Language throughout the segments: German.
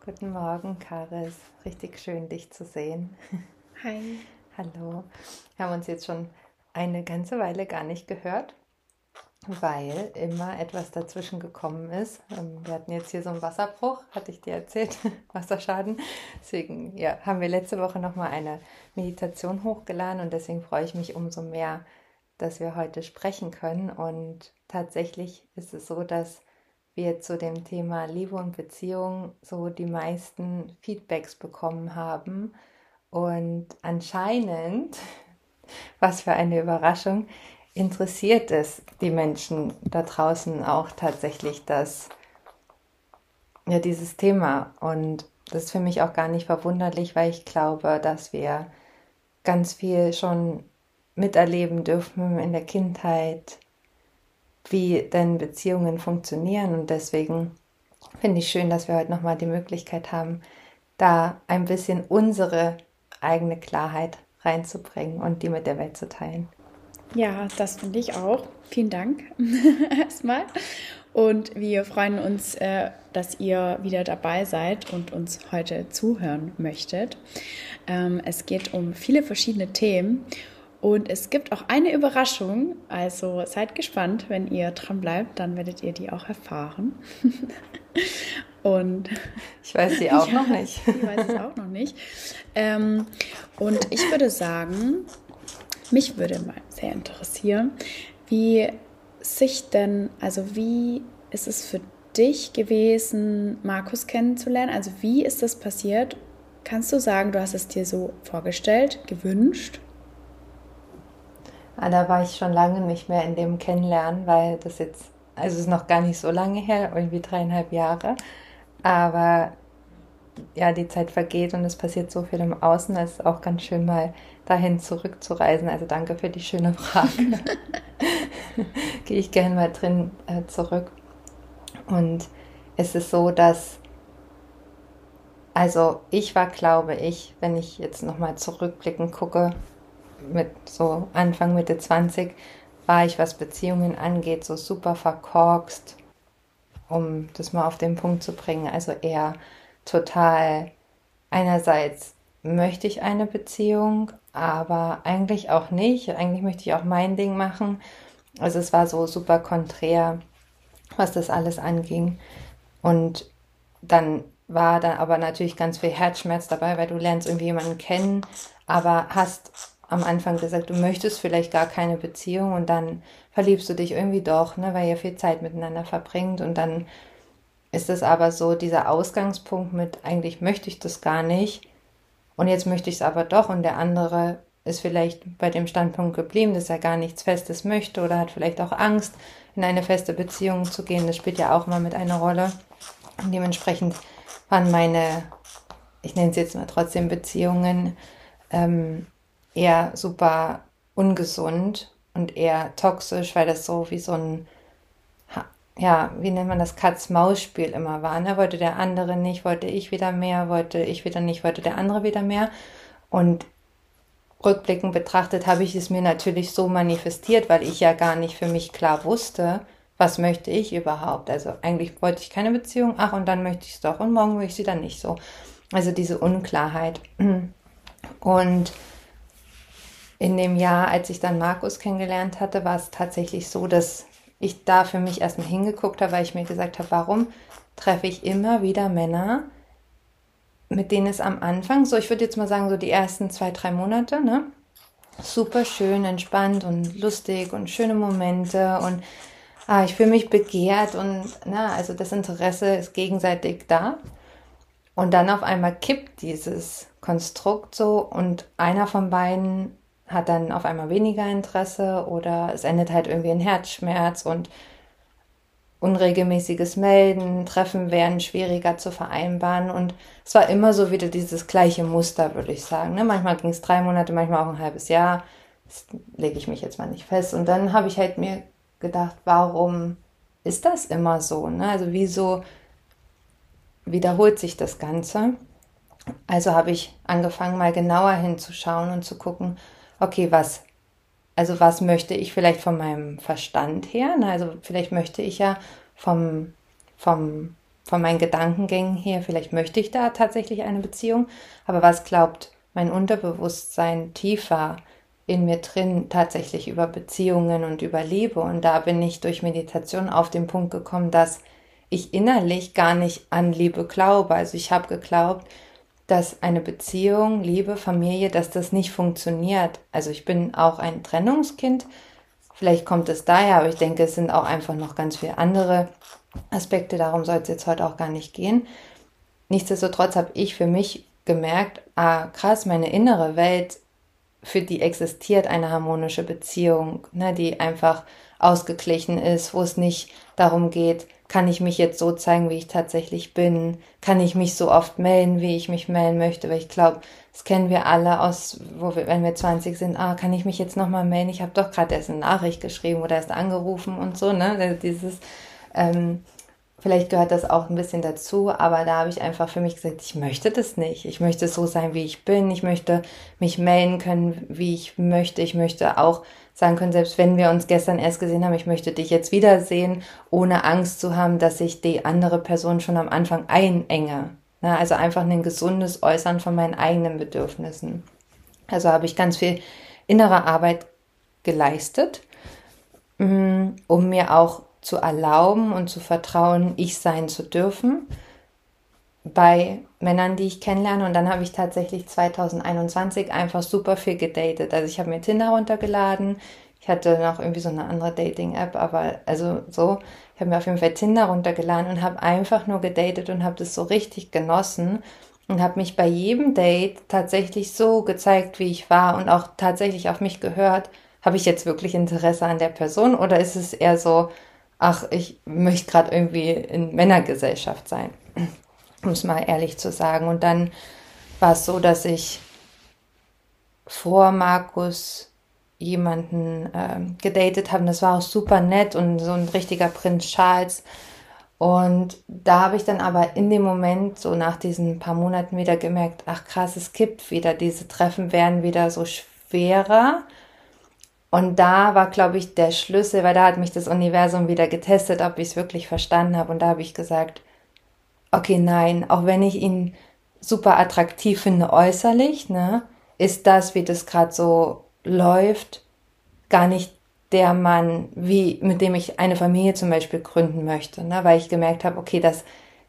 Guten Morgen, Karis. Richtig schön, dich zu sehen. Hi. Hallo. Wir haben uns jetzt schon eine ganze Weile gar nicht gehört, weil immer etwas dazwischen gekommen ist. Wir hatten jetzt hier so einen Wasserbruch, hatte ich dir erzählt, Wasserschaden. Deswegen haben wir letzte Woche nochmal eine Meditation hochgeladen und deswegen freue ich mich umso mehr, dass wir heute sprechen können. Und tatsächlich ist es so, dass wir zu dem Thema Liebe und Beziehung so die meisten Feedbacks bekommen haben. Und anscheinend, was für eine Überraschung, interessiert es die Menschen da draußen auch tatsächlich dieses Thema. Und das ist für mich auch gar nicht verwunderlich, weil ich glaube, dass wir ganz viel schon miterleben dürfen in der Kindheit, wie denn Beziehungen funktionieren. Und deswegen finde ich schön, dass wir heute nochmal die Möglichkeit haben, da ein bisschen unsere eigene Klarheit reinzubringen und die mit der Welt zu teilen. Ja, das finde ich auch. Vielen Dank erstmal. Und wir freuen uns, dass ihr wieder dabei seid und uns heute zuhören möchtet. Es geht um viele verschiedene Themen und es gibt auch eine Überraschung. Also seid gespannt, wenn ihr dran bleibt, dann werdet ihr die auch erfahren. Und ich weiß sie auch ja, noch nicht. Ich weiß es auch noch nicht. Und ich würde sagen, mich würde mal sehr interessieren, wie ist es für dich gewesen, Markus kennenzulernen? Also wie ist das passiert? Kannst du sagen, du hast es dir so vorgestellt, gewünscht? Da war ich schon lange nicht mehr in dem Kennenlernen, weil das jetzt, also es ist noch gar nicht so lange her, irgendwie 3,5 Jahre. Aber ja, die Zeit vergeht und es passiert so viel im Außen, es ist auch ganz schön mal dahin zurückzureisen. Also danke für die schöne Frage. Gehe ich gerne mal drin zurück. Und es ist so, dass, also ich war, glaube ich, wenn ich jetzt nochmal zurückblickend gucke, mit so Anfang, Mitte 20, war ich, was Beziehungen angeht, so super verkorkst, um das mal auf den Punkt zu bringen. Also eher total, einerseits möchte ich eine Beziehung, aber eigentlich auch nicht. Eigentlich möchte ich auch mein Ding machen. Also es war so super konträr, was das alles anging. Und dann war da aber natürlich ganz viel Herzschmerz dabei, weil du lernst irgendwie jemanden kennen, aber hast am Anfang gesagt, du möchtest vielleicht gar keine Beziehung und dann verliebst du dich irgendwie doch, ne, weil ihr viel Zeit miteinander verbringt und dann ist es aber so dieser Ausgangspunkt mit, eigentlich möchte ich das gar nicht und jetzt möchte ich es aber doch und der andere ist vielleicht bei dem Standpunkt geblieben, dass er gar nichts Festes möchte oder hat vielleicht auch Angst, in eine feste Beziehung zu gehen. Das spielt ja auch immer mit einer Rolle. Und dementsprechend waren meine, ich nenne es jetzt mal trotzdem Beziehungen, eher super ungesund und eher toxisch, weil das so wie so ein, ja, wie nennt man das, Katz-Maus-Spiel immer war. Ne? Wollte der andere nicht, wollte ich wieder mehr, wollte ich wieder nicht, wollte der andere wieder mehr. Und rückblickend betrachtet habe ich es mir natürlich so manifestiert, weil ich ja gar nicht für mich klar wusste, was möchte ich überhaupt. Also eigentlich wollte ich keine Beziehung, ach und dann möchte ich es doch und morgen möchte ich sie dann nicht so. Also diese Unklarheit. Und in dem Jahr, als ich dann Markus kennengelernt hatte, war es tatsächlich so, dass ich da für mich erstmal hingeguckt habe, weil ich mir gesagt habe, warum treffe ich immer wieder Männer, mit denen es am Anfang, so ich würde jetzt mal sagen, so die ersten 2, 3 Monate, ne, super schön, entspannt und lustig und schöne Momente und ich fühle mich begehrt und also das Interesse ist gegenseitig da. Und dann auf einmal kippt dieses Konstrukt so und einer von beiden hat dann auf einmal weniger Interesse oder es endet halt irgendwie in Herzschmerz und unregelmäßiges Melden, Treffen werden schwieriger zu vereinbaren und es war immer so wieder dieses gleiche Muster, würde ich sagen. Ne? Manchmal ging es 3 Monate, manchmal auch ein halbes Jahr. Das lege ich mich jetzt mal nicht fest. Und dann habe ich halt mir gedacht, warum ist das immer so? Ne? Also wieso wiederholt sich das Ganze? Also habe ich angefangen, mal genauer hinzuschauen und zu gucken, okay, was möchte ich vielleicht von meinem Verstand her? Also vielleicht möchte ich ja vom von meinen Gedankengängen her, vielleicht möchte ich da tatsächlich eine Beziehung, aber was glaubt mein Unterbewusstsein tiefer in mir drin tatsächlich über Beziehungen und über Liebe? Und da bin ich durch Meditation auf den Punkt gekommen, dass ich innerlich gar nicht an Liebe glaube. Also ich habe geglaubt, dass eine Beziehung, Liebe, Familie, dass das nicht funktioniert. Also ich bin auch ein Trennungskind. Vielleicht kommt es daher, aber ich denke, es sind auch einfach noch ganz viele andere Aspekte. Darum soll es jetzt heute auch gar nicht gehen. Nichtsdestotrotz habe ich für mich gemerkt, krass, meine innere Welt, für die existiert eine harmonische Beziehung, ne, die einfach ausgeglichen ist, wo es nicht darum geht, kann ich mich jetzt so zeigen, wie ich tatsächlich bin, kann ich mich so oft melden, wie ich mich melden möchte, weil ich glaube, das kennen wir alle aus, wenn wir 20 sind, kann ich mich jetzt nochmal melden, ich habe doch gerade erst eine Nachricht geschrieben oder erst angerufen und so, ne, vielleicht gehört das auch ein bisschen dazu, aber da habe ich einfach für mich gesagt, ich möchte das nicht. Ich möchte so sein, wie ich bin. Ich möchte mich melden können, wie ich möchte. Ich möchte auch sagen können, selbst wenn wir uns gestern erst gesehen haben, ich möchte dich jetzt wiedersehen, ohne Angst zu haben, dass ich die andere Person schon am Anfang einenge. Also einfach ein gesundes Äußern von meinen eigenen Bedürfnissen. Also habe ich ganz viel innere Arbeit geleistet, um mir auch zu erlauben und zu vertrauen, ich sein zu dürfen bei Männern, die ich kennenlerne. Und dann habe ich tatsächlich 2021 einfach super viel gedatet. Also ich habe mir Tinder runtergeladen. Ich hatte noch irgendwie so eine andere Dating-App, aber also so. Ich habe mir auf jeden Fall Tinder runtergeladen und habe einfach nur gedatet und habe das so richtig genossen und habe mich bei jedem Date tatsächlich so gezeigt, wie ich war und auch tatsächlich auf mich gehört. Habe ich jetzt wirklich Interesse an der Person oder ist es eher so, ich möchte gerade irgendwie in Männergesellschaft sein, um es mal ehrlich zu sagen. Und dann war es so, dass ich vor Markus jemanden gedatet habe. Und das war auch super nett und so ein richtiger Prinz Charles. Und da habe ich dann aber in dem Moment, so nach diesen paar Monaten wieder gemerkt, ach krass, es kippt wieder. Diese Treffen werden wieder so schwerer. Und da war, glaube ich, der Schlüssel, weil da hat mich das Universum wieder getestet, ob ich es wirklich verstanden habe. Und da habe ich gesagt, okay, nein, auch wenn ich ihn super attraktiv finde äußerlich, ne, ist das, wie das gerade so läuft, gar nicht der Mann, mit dem ich eine Familie zum Beispiel gründen möchte, ne, weil ich gemerkt habe, okay, dass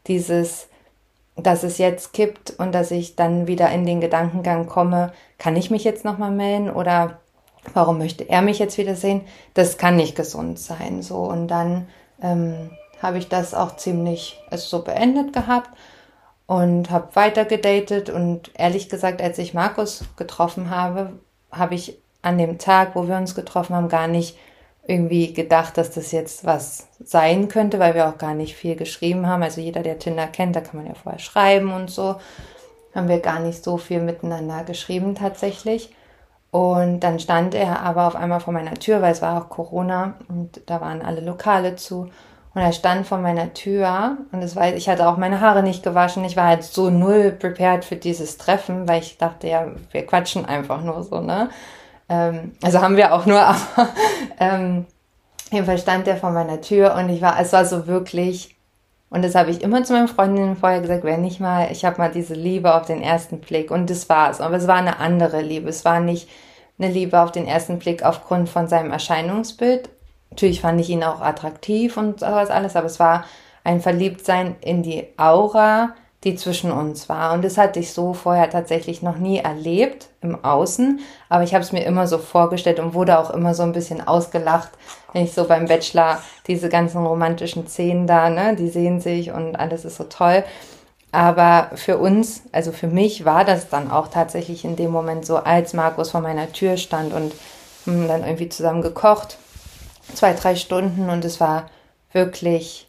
es jetzt kippt und dass ich dann wieder in den Gedankengang komme, kann ich mich jetzt nochmal melden oder warum möchte er mich jetzt wieder sehen? Das kann nicht gesund sein. So. Und dann habe ich das auch ziemlich so beendet gehabt und habe weiter gedatet. Und ehrlich gesagt, als ich Markus getroffen habe, habe ich an dem Tag, wo wir uns getroffen haben, gar nicht irgendwie gedacht, dass das jetzt was sein könnte, weil wir auch gar nicht viel geschrieben haben. Also jeder, der Tinder kennt, da kann man ja vorher schreiben und so. Haben wir gar nicht so viel miteinander geschrieben tatsächlich. Und dann stand er aber auf einmal vor meiner Tür, weil es war auch Corona und da waren alle Lokale zu. Und er stand vor meiner Tür und ich hatte auch meine Haare nicht gewaschen. Ich war halt so null prepared für dieses Treffen, weil ich dachte, ja, wir quatschen einfach nur so, ne? Also haben wir auch nur, aber jedenfalls stand er vor meiner Tür und es war so wirklich, und das habe ich immer zu meinen Freundinnen vorher gesagt, ich habe mal diese Liebe auf den ersten Blick und das war's. Aber es war eine andere Liebe. Es war nicht eine Liebe auf den ersten Blick aufgrund von seinem Erscheinungsbild. Natürlich fand ich ihn auch attraktiv und sowas alles, aber es war ein Verliebtsein in die Aura, die zwischen uns war. Und das hatte ich so vorher tatsächlich noch nie erlebt im Außen, aber ich habe es mir immer so vorgestellt und wurde auch immer so ein bisschen ausgelacht, wenn ich so beim Bachelor diese ganzen romantischen Szenen da, ne, die sehen sich und alles ist so toll. Aber für uns, also für mich war das dann auch tatsächlich in dem Moment so, als Markus vor meiner Tür stand und dann irgendwie zusammen gekocht, 2-3 Stunden und es war wirklich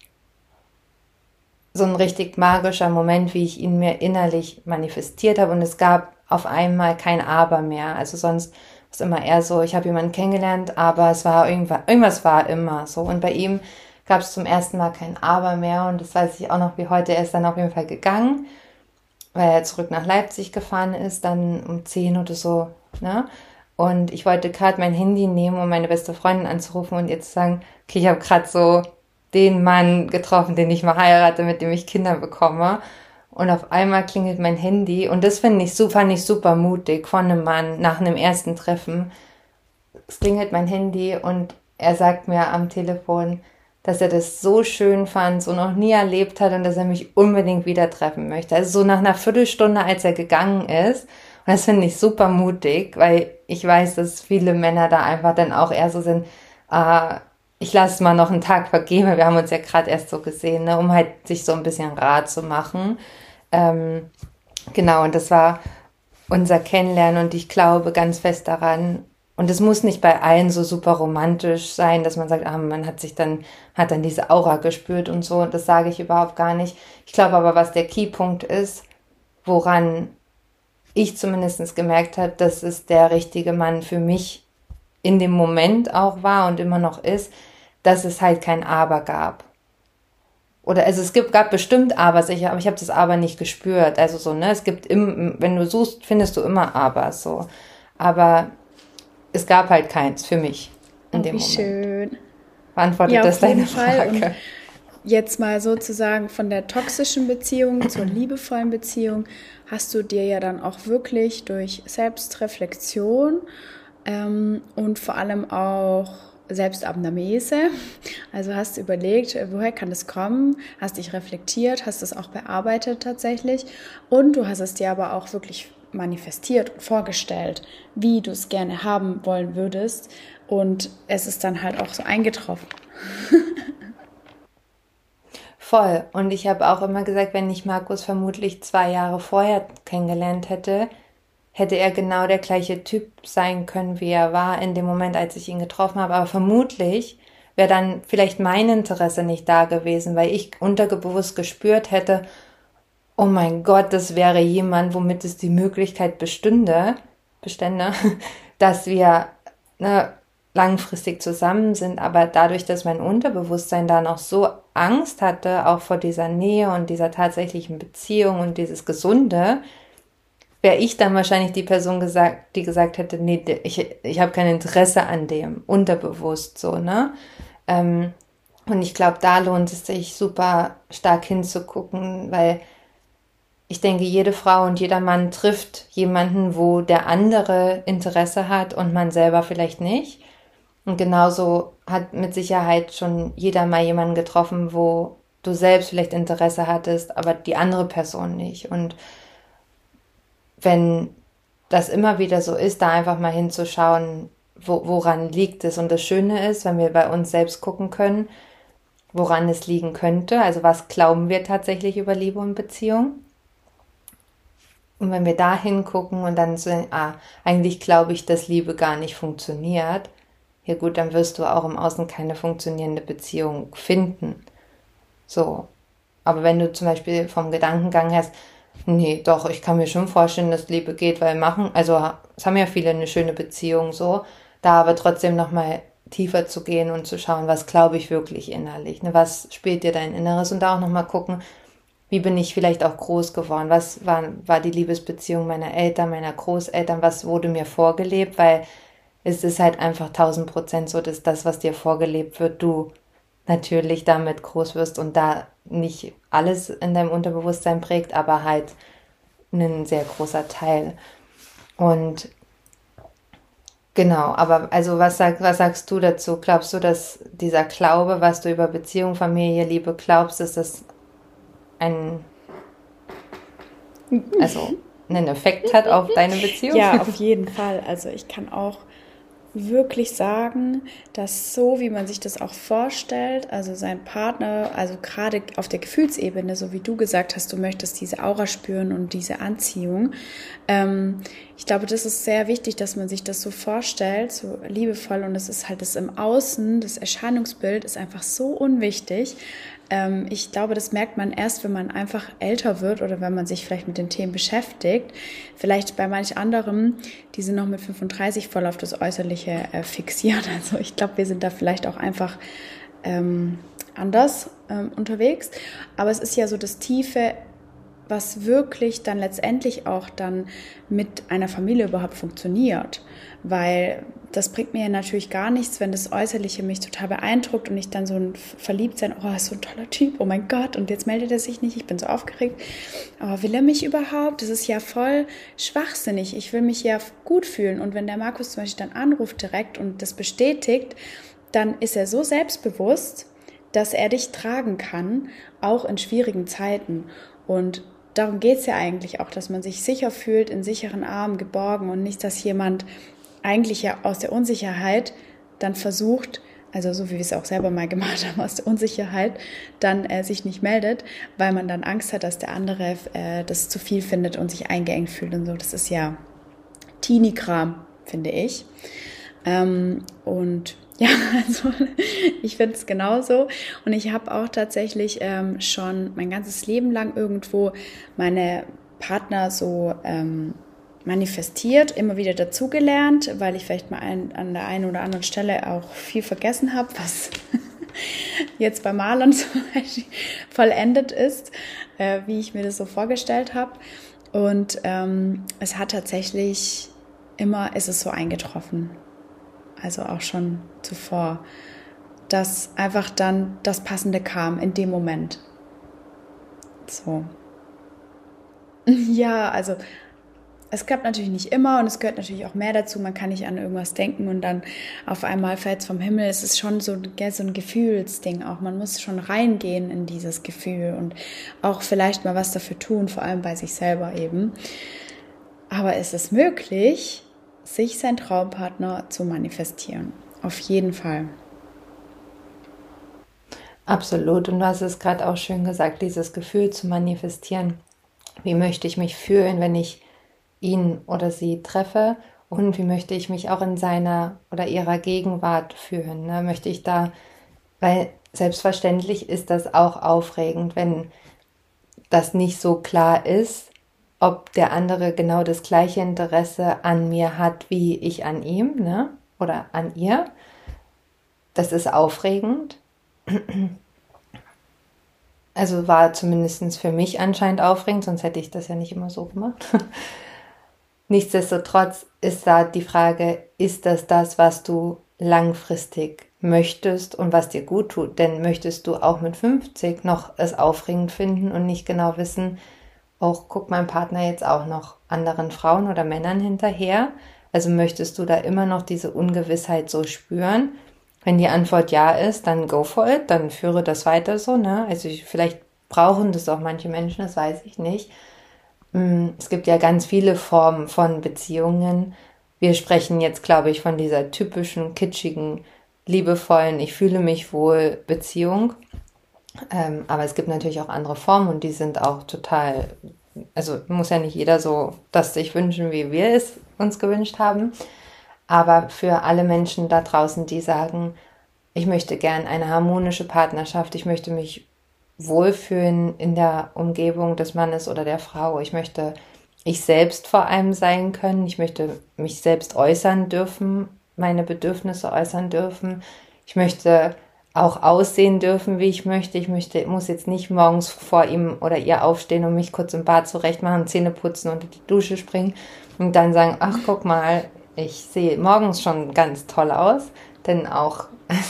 so ein richtig magischer Moment, wie ich ihn mir innerlich manifestiert habe und es gab auf einmal kein Aber mehr. Also sonst war es immer eher so, ich habe jemanden kennengelernt, aber es war irgendwas war immer so. Und bei ihm gab es zum ersten Mal kein Aber mehr und das weiß ich auch noch wie heute. Er ist dann auf jeden Fall gegangen, weil er zurück nach Leipzig gefahren ist, dann um 10 oder so, ne? Und ich wollte gerade mein Handy nehmen, um meine beste Freundin anzurufen und ihr zu sagen, okay, ich habe gerade so den Mann getroffen, den ich mal heirate, mit dem ich Kinder bekomme. Und auf einmal klingelt mein Handy und das fand ich super mutig von einem Mann nach einem ersten Treffen. Es klingelt mein Handy und er sagt mir am Telefon, dass er das so schön fand, so noch nie erlebt hat und dass er mich unbedingt wieder treffen möchte. Also so nach einer Viertelstunde, als er gegangen ist. Und das finde ich super mutig, weil ich weiß, dass viele Männer da einfach dann auch eher so sind, ich lasse mal noch einen Tag vergehen, wir haben uns ja gerade erst so gesehen, ne, um halt sich so ein bisschen rar zu machen. Genau, und das war unser Kennenlernen und ich glaube ganz fest daran, und es muss nicht bei allen so super romantisch sein, dass man sagt, man hat dann diese Aura gespürt und so, das sage ich überhaupt gar nicht. Ich glaube aber, was der Keypunkt ist, woran ich zumindest gemerkt habe, dass es der richtige Mann für mich in dem Moment auch war und immer noch ist, dass es halt kein Aber gab. Oder also es gab bestimmt Abers, aber ich habe das Aber nicht gespürt. Also so, ne, es gibt wenn du suchst, findest du immer Abers so. Aber es gab halt keins für mich in dem Moment. Schön. Beantwortet das deine Frage? Und jetzt mal sozusagen von der toxischen Beziehung zur liebevollen Beziehung hast du dir ja dann auch wirklich durch Selbstreflexion und vor allem auch Selbstabnahmese, also hast du überlegt, woher kann das kommen, hast dich reflektiert, hast es auch bearbeitet tatsächlich und du hast es dir aber auch wirklich manifestiert und vorgestellt, wie du es gerne haben wollen würdest und es ist dann halt auch so eingetroffen. Voll. Und ich habe auch immer gesagt, wenn ich Markus vermutlich 2 Jahre vorher kennengelernt hätte, hätte er genau der gleiche Typ sein können, wie er war in dem Moment, als ich ihn getroffen habe. Aber vermutlich wäre dann vielleicht mein Interesse nicht da gewesen, weil ich unterbewusst gespürt hätte, oh mein Gott, das wäre jemand, womit es die Möglichkeit bestände, dass wir langfristig zusammen sind. Aber dadurch, dass mein Unterbewusstsein da noch so Angst hatte, auch vor dieser Nähe und dieser tatsächlichen Beziehung und dieses Gesunde, wäre ich dann wahrscheinlich die Person die gesagt hätte, nee, ich habe kein Interesse an dem, unterbewusst so, ne? Und ich glaube, da lohnt es sich super stark hinzugucken, weil ich denke, jede Frau und jeder Mann trifft jemanden, wo der andere Interesse hat und man selber vielleicht nicht. Und genauso hat mit Sicherheit schon jeder mal jemanden getroffen, wo du selbst vielleicht Interesse hattest, aber die andere Person nicht. Und wenn das immer wieder so ist, da einfach mal hinzuschauen, woran liegt es. Und das Schöne ist, wenn wir bei uns selbst gucken können, woran es liegen könnte. Also was glauben wir tatsächlich über Liebe und Beziehung? Und wenn wir da hingucken und dann so, eigentlich glaube ich, dass Liebe gar nicht funktioniert, ja gut, dann wirst du auch im Außen keine funktionierende Beziehung finden. So. Aber wenn du zum Beispiel vom Gedankengang hast, nee, doch, ich kann mir schon vorstellen, dass Liebe geht, weil es haben ja viele eine schöne Beziehung so, da aber trotzdem nochmal tiefer zu gehen und zu schauen, was glaube ich wirklich innerlich, ne? Was spielt dir dein Inneres und da auch nochmal gucken, wie bin ich vielleicht auch groß geworden, was war die Liebesbeziehung meiner Eltern, meiner Großeltern, was wurde mir vorgelebt, weil es ist halt einfach 1000% so, dass das, was dir vorgelebt wird, du natürlich damit groß wirst und da nicht alles in deinem Unterbewusstsein prägt, aber halt ein sehr großer Teil. Und genau, aber also was sagst du dazu? Glaubst du, dass dieser Glaube, was du über Beziehung, Familie, Liebe glaubst, dass das einen Effekt hat auf deine Beziehung? Ja, auf jeden Fall. Also ich kann auch wirklich sagen, dass so, wie man sich das auch vorstellt, also sein Partner, also gerade auf der Gefühlsebene, so wie du gesagt hast, du möchtest diese Aura spüren und diese Anziehung. Ich glaube, das ist sehr wichtig, dass man sich das so vorstellt, so liebevoll, und es ist halt das im Außen, das Erscheinungsbild ist einfach so unwichtig. Ich glaube, das merkt man erst, wenn man einfach älter wird oder wenn man sich vielleicht mit den Themen beschäftigt. Vielleicht bei manch anderen, die sind noch mit 35 voll auf das Äußerliche fixiert. Also ich glaube, wir sind da vielleicht auch einfach anders unterwegs. Aber es ist ja so das tiefe was wirklich dann letztendlich auch dann mit einer Familie überhaupt funktioniert. Weil das bringt mir natürlich gar nichts, wenn das Äußerliche mich total beeindruckt und ich dann so ein Verliebtsein, oh, ist so ein toller Typ, oh mein Gott, und jetzt meldet er sich nicht, ich bin so aufgeregt. Aber will er mich überhaupt? Das ist ja voll schwachsinnig. Ich will mich ja gut fühlen. Und wenn der Markus zum Beispiel dann anruft direkt und das bestätigt, dann ist er so selbstbewusst, dass er dich tragen kann, auch in schwierigen Zeiten. Und darum geht es ja eigentlich auch, dass man sich sicher fühlt, in sicheren Armen geborgen und nicht, dass jemand eigentlich ja aus der Unsicherheit dann versucht, also so wie wir es auch selber mal gemacht haben, aus der Unsicherheit dann sich nicht meldet, weil man dann Angst hat, dass der andere das zu viel findet und sich eingeengt fühlt und so. Das ist ja Teenie-Kram, finde ich. Und ja, also ich finde es genauso. Und ich habe auch tatsächlich schon mein ganzes Leben lang irgendwo meine Partner so manifestiert, immer wieder dazugelernt, weil ich vielleicht mal an der einen oder anderen Stelle auch viel vergessen habe, was jetzt bei Marlon zum Beispiel vollendet ist, wie ich mir das so vorgestellt habe. Und es hat tatsächlich ist es so eingetroffen. Also auch schon zuvor, dass einfach dann das Passende kam in dem Moment. So. Ja, also es klappt natürlich nicht immer und es gehört natürlich auch mehr dazu. Man kann nicht an irgendwas denken und dann auf einmal fällt es vom Himmel. Es ist schon so ein Gefühlsding auch. Man muss schon reingehen in dieses Gefühl und auch vielleicht mal was dafür tun, vor allem bei sich selber eben. Aber es ist möglich, sich seinen Traumpartner zu manifestieren. Auf jeden Fall. Absolut. Und du hast es gerade auch schön gesagt, dieses Gefühl zu manifestieren. Wie möchte ich mich fühlen, wenn ich ihn oder sie treffe? Und wie möchte ich mich auch in seiner oder ihrer Gegenwart fühlen? Ne? Möchte ich da, weil selbstverständlich ist das auch aufregend, wenn das nicht so klar ist, ob der andere genau das gleiche Interesse an mir hat, wie ich an ihm, ne? Oder an ihr. Das ist aufregend. Also war zumindest für mich anscheinend aufregend, sonst hätte ich das ja nicht immer so gemacht. Nichtsdestotrotz ist da die Frage, ist das, was du langfristig möchtest und was dir gut tut? Denn möchtest du auch mit 50 noch es aufregend finden und nicht genau wissen, auch guckt mein Partner jetzt auch noch anderen Frauen oder Männern hinterher? Also möchtest du da immer noch diese Ungewissheit so spüren? Wenn die Antwort ja ist, dann go for it, dann führe das weiter so, ne? Also vielleicht brauchen das auch manche Menschen, das weiß ich nicht. Es gibt ja ganz viele Formen von Beziehungen. Wir sprechen jetzt, glaube ich, von dieser typischen, kitschigen, liebevollen, ich fühle mich wohl Beziehung. Aber es gibt natürlich auch andere Formen und die sind auch total, also muss ja nicht jeder so das sich wünschen, wie wir es uns gewünscht haben. Aber für alle Menschen da draußen, die sagen, ich möchte gern eine harmonische Partnerschaft, ich möchte mich wohlfühlen in der Umgebung des Mannes oder der Frau, ich möchte ich selbst vor allem sein können, ich möchte mich selbst äußern dürfen, meine Bedürfnisse äußern dürfen, ich möchte auch aussehen dürfen, wie ich möchte. Muss jetzt nicht morgens vor ihm oder ihr aufstehen und mich kurz im Bad zurechtmachen, Zähne putzen und in die Dusche springen und dann sagen, ach, guck mal, ich sehe morgens schon ganz toll aus, denn auch,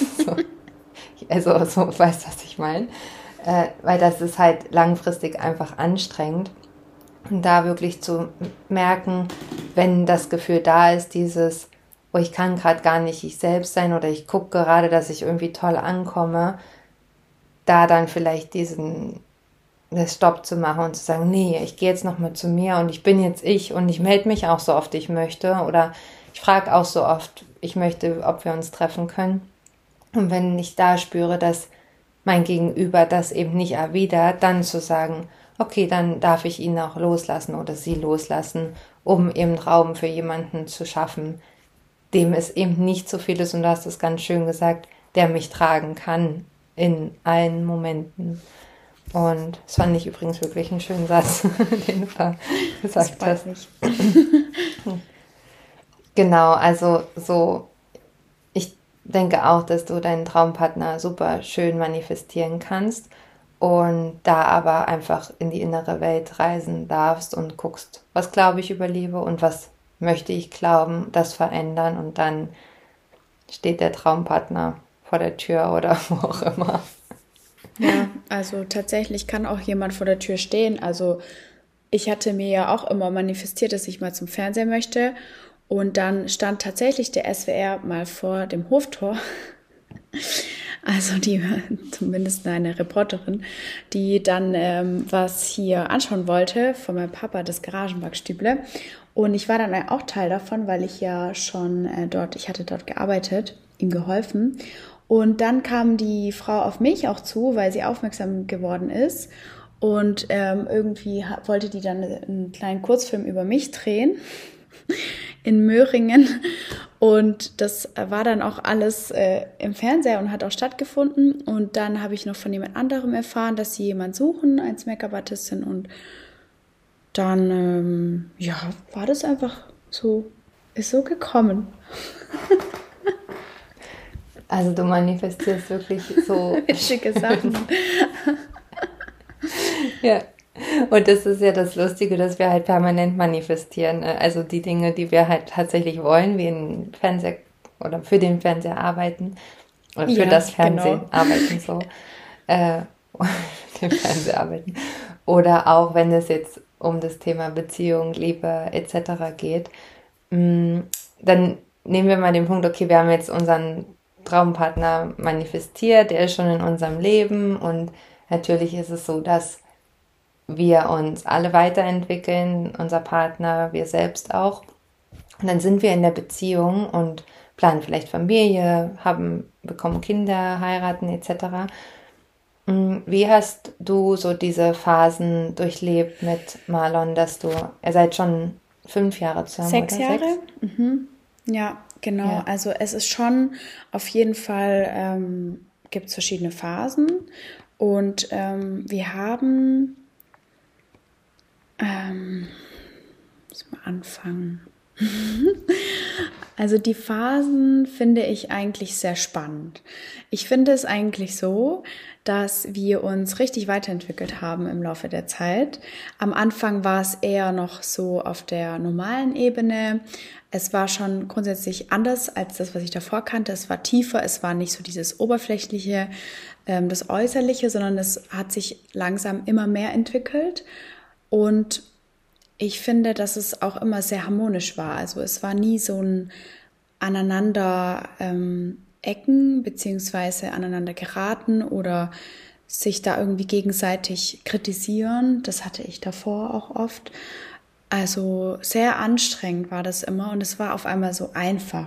also so, weißt du, was ich meine? Weil das ist halt langfristig einfach anstrengend. Und da wirklich zu merken, wenn das Gefühl da ist, dieses, oh, ich kann gerade gar nicht ich selbst sein oder ich gucke gerade, dass ich irgendwie toll ankomme, da dann vielleicht das Stopp zu machen und zu sagen, nee, ich gehe jetzt nochmal zu mir und ich bin jetzt ich und ich melde mich auch so oft ich möchte oder ich frage auch so oft, ich möchte, ob wir uns treffen können. Und wenn ich da spüre, dass mein Gegenüber das eben nicht erwidert, dann zu sagen, okay, dann darf ich ihn auch loslassen oder sie loslassen, um eben Raum für jemanden zu schaffen, dem es eben nicht so viel ist, und du hast es ganz schön gesagt, der mich tragen kann in allen Momenten. Und das fand ich übrigens wirklich einen schönen Satz, den du da gesagt hast. Nicht. Genau, also so, ich denke auch, dass du deinen Traumpartner super schön manifestieren kannst. und da aber einfach in die innere Welt reisen darfst und guckst, was glaube ich über Liebe und was möchte ich glauben, das verändern und dann steht der Traumpartner vor der Tür oder wo auch immer. Ja, also tatsächlich kann auch jemand vor der Tür stehen. Also ich hatte mir ja auch immer manifestiert, dass ich mal zum Fernseher möchte. Und dann stand tatsächlich der SWR mal vor dem Hoftor. Also zumindest eine Reporterin, die dann was hier anschauen wollte von meinem Papa, das Garagenbackstüble. Und ich war dann auch Teil davon, weil ich ja schon ich hatte dort gearbeitet, ihm geholfen. Und dann kam die Frau auf mich auch zu, weil sie aufmerksam geworden ist. Und irgendwie wollte die dann einen kleinen Kurzfilm über mich drehen in Möhringen. Und das war dann auch alles im Fernseher und hat auch stattgefunden. Und dann habe ich noch von jemand anderem erfahren, dass sie jemanden suchen als Make-up-Artistin. Und dann, war das einfach so, ist so gekommen. Also du manifestierst wirklich so schicke Sachen. Ja, und das ist ja das Lustige, dass wir halt permanent manifestieren. Also die Dinge, die wir halt tatsächlich wollen, wie in Fernseher oder für den Fernseher arbeiten oder für das Fernsehen arbeiten so. Den Fernseher arbeiten. Oder auch wenn es jetzt um das Thema Beziehung, Liebe etc. geht, dann nehmen wir mal den Punkt, okay, wir haben jetzt unseren Traumpartner manifestiert, der ist schon in unserem Leben und natürlich ist es so, dass wir uns alle weiterentwickeln, unser Partner, wir selbst auch. Und dann sind wir in der Beziehung und planen vielleicht Familie, bekommen Kinder, heiraten etc. Wie hast du so diese Phasen durchlebt mit Marlon, ihr seid schon 5 Jahre zusammen, 6 oder? Jahre? Mhm. Ja, genau. Ja. Also es ist schon auf jeden Fall, gibt es verschiedene Phasen und wir haben, muss mal anfangen. Also die Phasen finde ich eigentlich sehr spannend. Ich finde es eigentlich so, dass wir uns richtig weiterentwickelt haben im Laufe der Zeit. Am Anfang war es eher noch so auf der normalen Ebene. Es war schon grundsätzlich anders als das, was ich davor kannte. Es war tiefer, es war nicht so dieses Oberflächliche, das Äußerliche, sondern es hat sich langsam immer mehr entwickelt. Und ich finde, dass es auch immer sehr harmonisch war. Also es war nie so ein aneinander Ecken beziehungsweise aneinander geraten oder sich da irgendwie gegenseitig kritisieren. Das hatte ich davor auch oft. Also sehr anstrengend war das immer und es war auf einmal so einfach.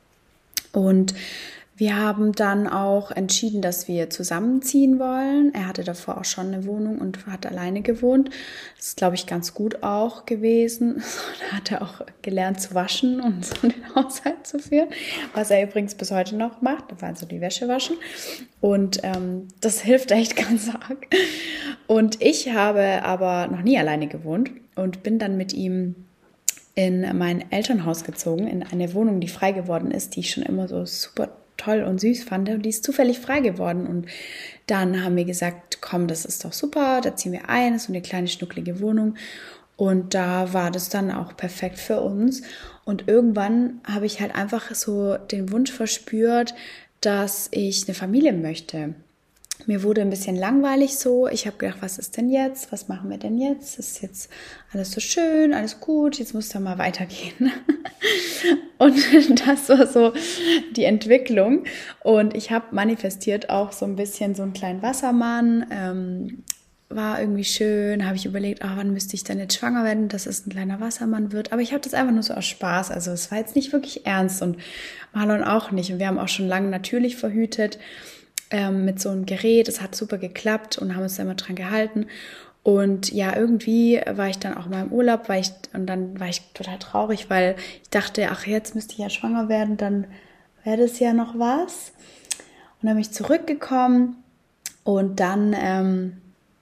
Und wir haben dann auch entschieden, dass wir zusammenziehen wollen. Er hatte davor auch schon eine Wohnung und hat alleine gewohnt. Das ist, glaube ich, ganz gut auch gewesen. Da hat er auch gelernt zu waschen und so den Haushalt zu führen, was er übrigens bis heute noch macht. Also die Wäsche waschen. Und das hilft echt ganz arg. Und ich habe aber noch nie alleine gewohnt und bin dann mit ihm in mein Elternhaus gezogen, in eine Wohnung, die frei geworden ist, die ich schon immer so super toll und süß fand. Und die ist zufällig frei geworden. Und dann haben wir gesagt, komm, das ist doch super, da ziehen wir ein, das ist so eine kleine schnucklige Wohnung. Und da war das dann auch perfekt für uns. Und irgendwann habe ich halt einfach so den Wunsch verspürt, dass ich eine Familie möchte. Mir wurde ein bisschen langweilig so. Ich habe gedacht, was ist denn jetzt? Was machen wir denn jetzt? Ist jetzt alles so schön, alles gut, jetzt muss da mal weitergehen. Und das war so die Entwicklung. Und ich habe manifestiert auch so ein bisschen so einen kleinen Wassermann. War irgendwie schön, habe ich überlegt, wann müsste ich denn jetzt schwanger werden, dass es ein kleiner Wassermann wird. Aber ich habe das einfach nur so aus Spaß. Also es war jetzt nicht wirklich ernst und Marlon auch nicht. Und wir haben auch schon lange natürlich verhütet. Mit so einem Gerät, es hat super geklappt und haben uns da immer dran gehalten. Und ja, irgendwie war ich dann auch mal im Urlaub, und dann war ich total traurig, weil ich dachte, jetzt müsste ich ja schwanger werden, dann wäre das ja noch was. Und dann bin ich zurückgekommen und dann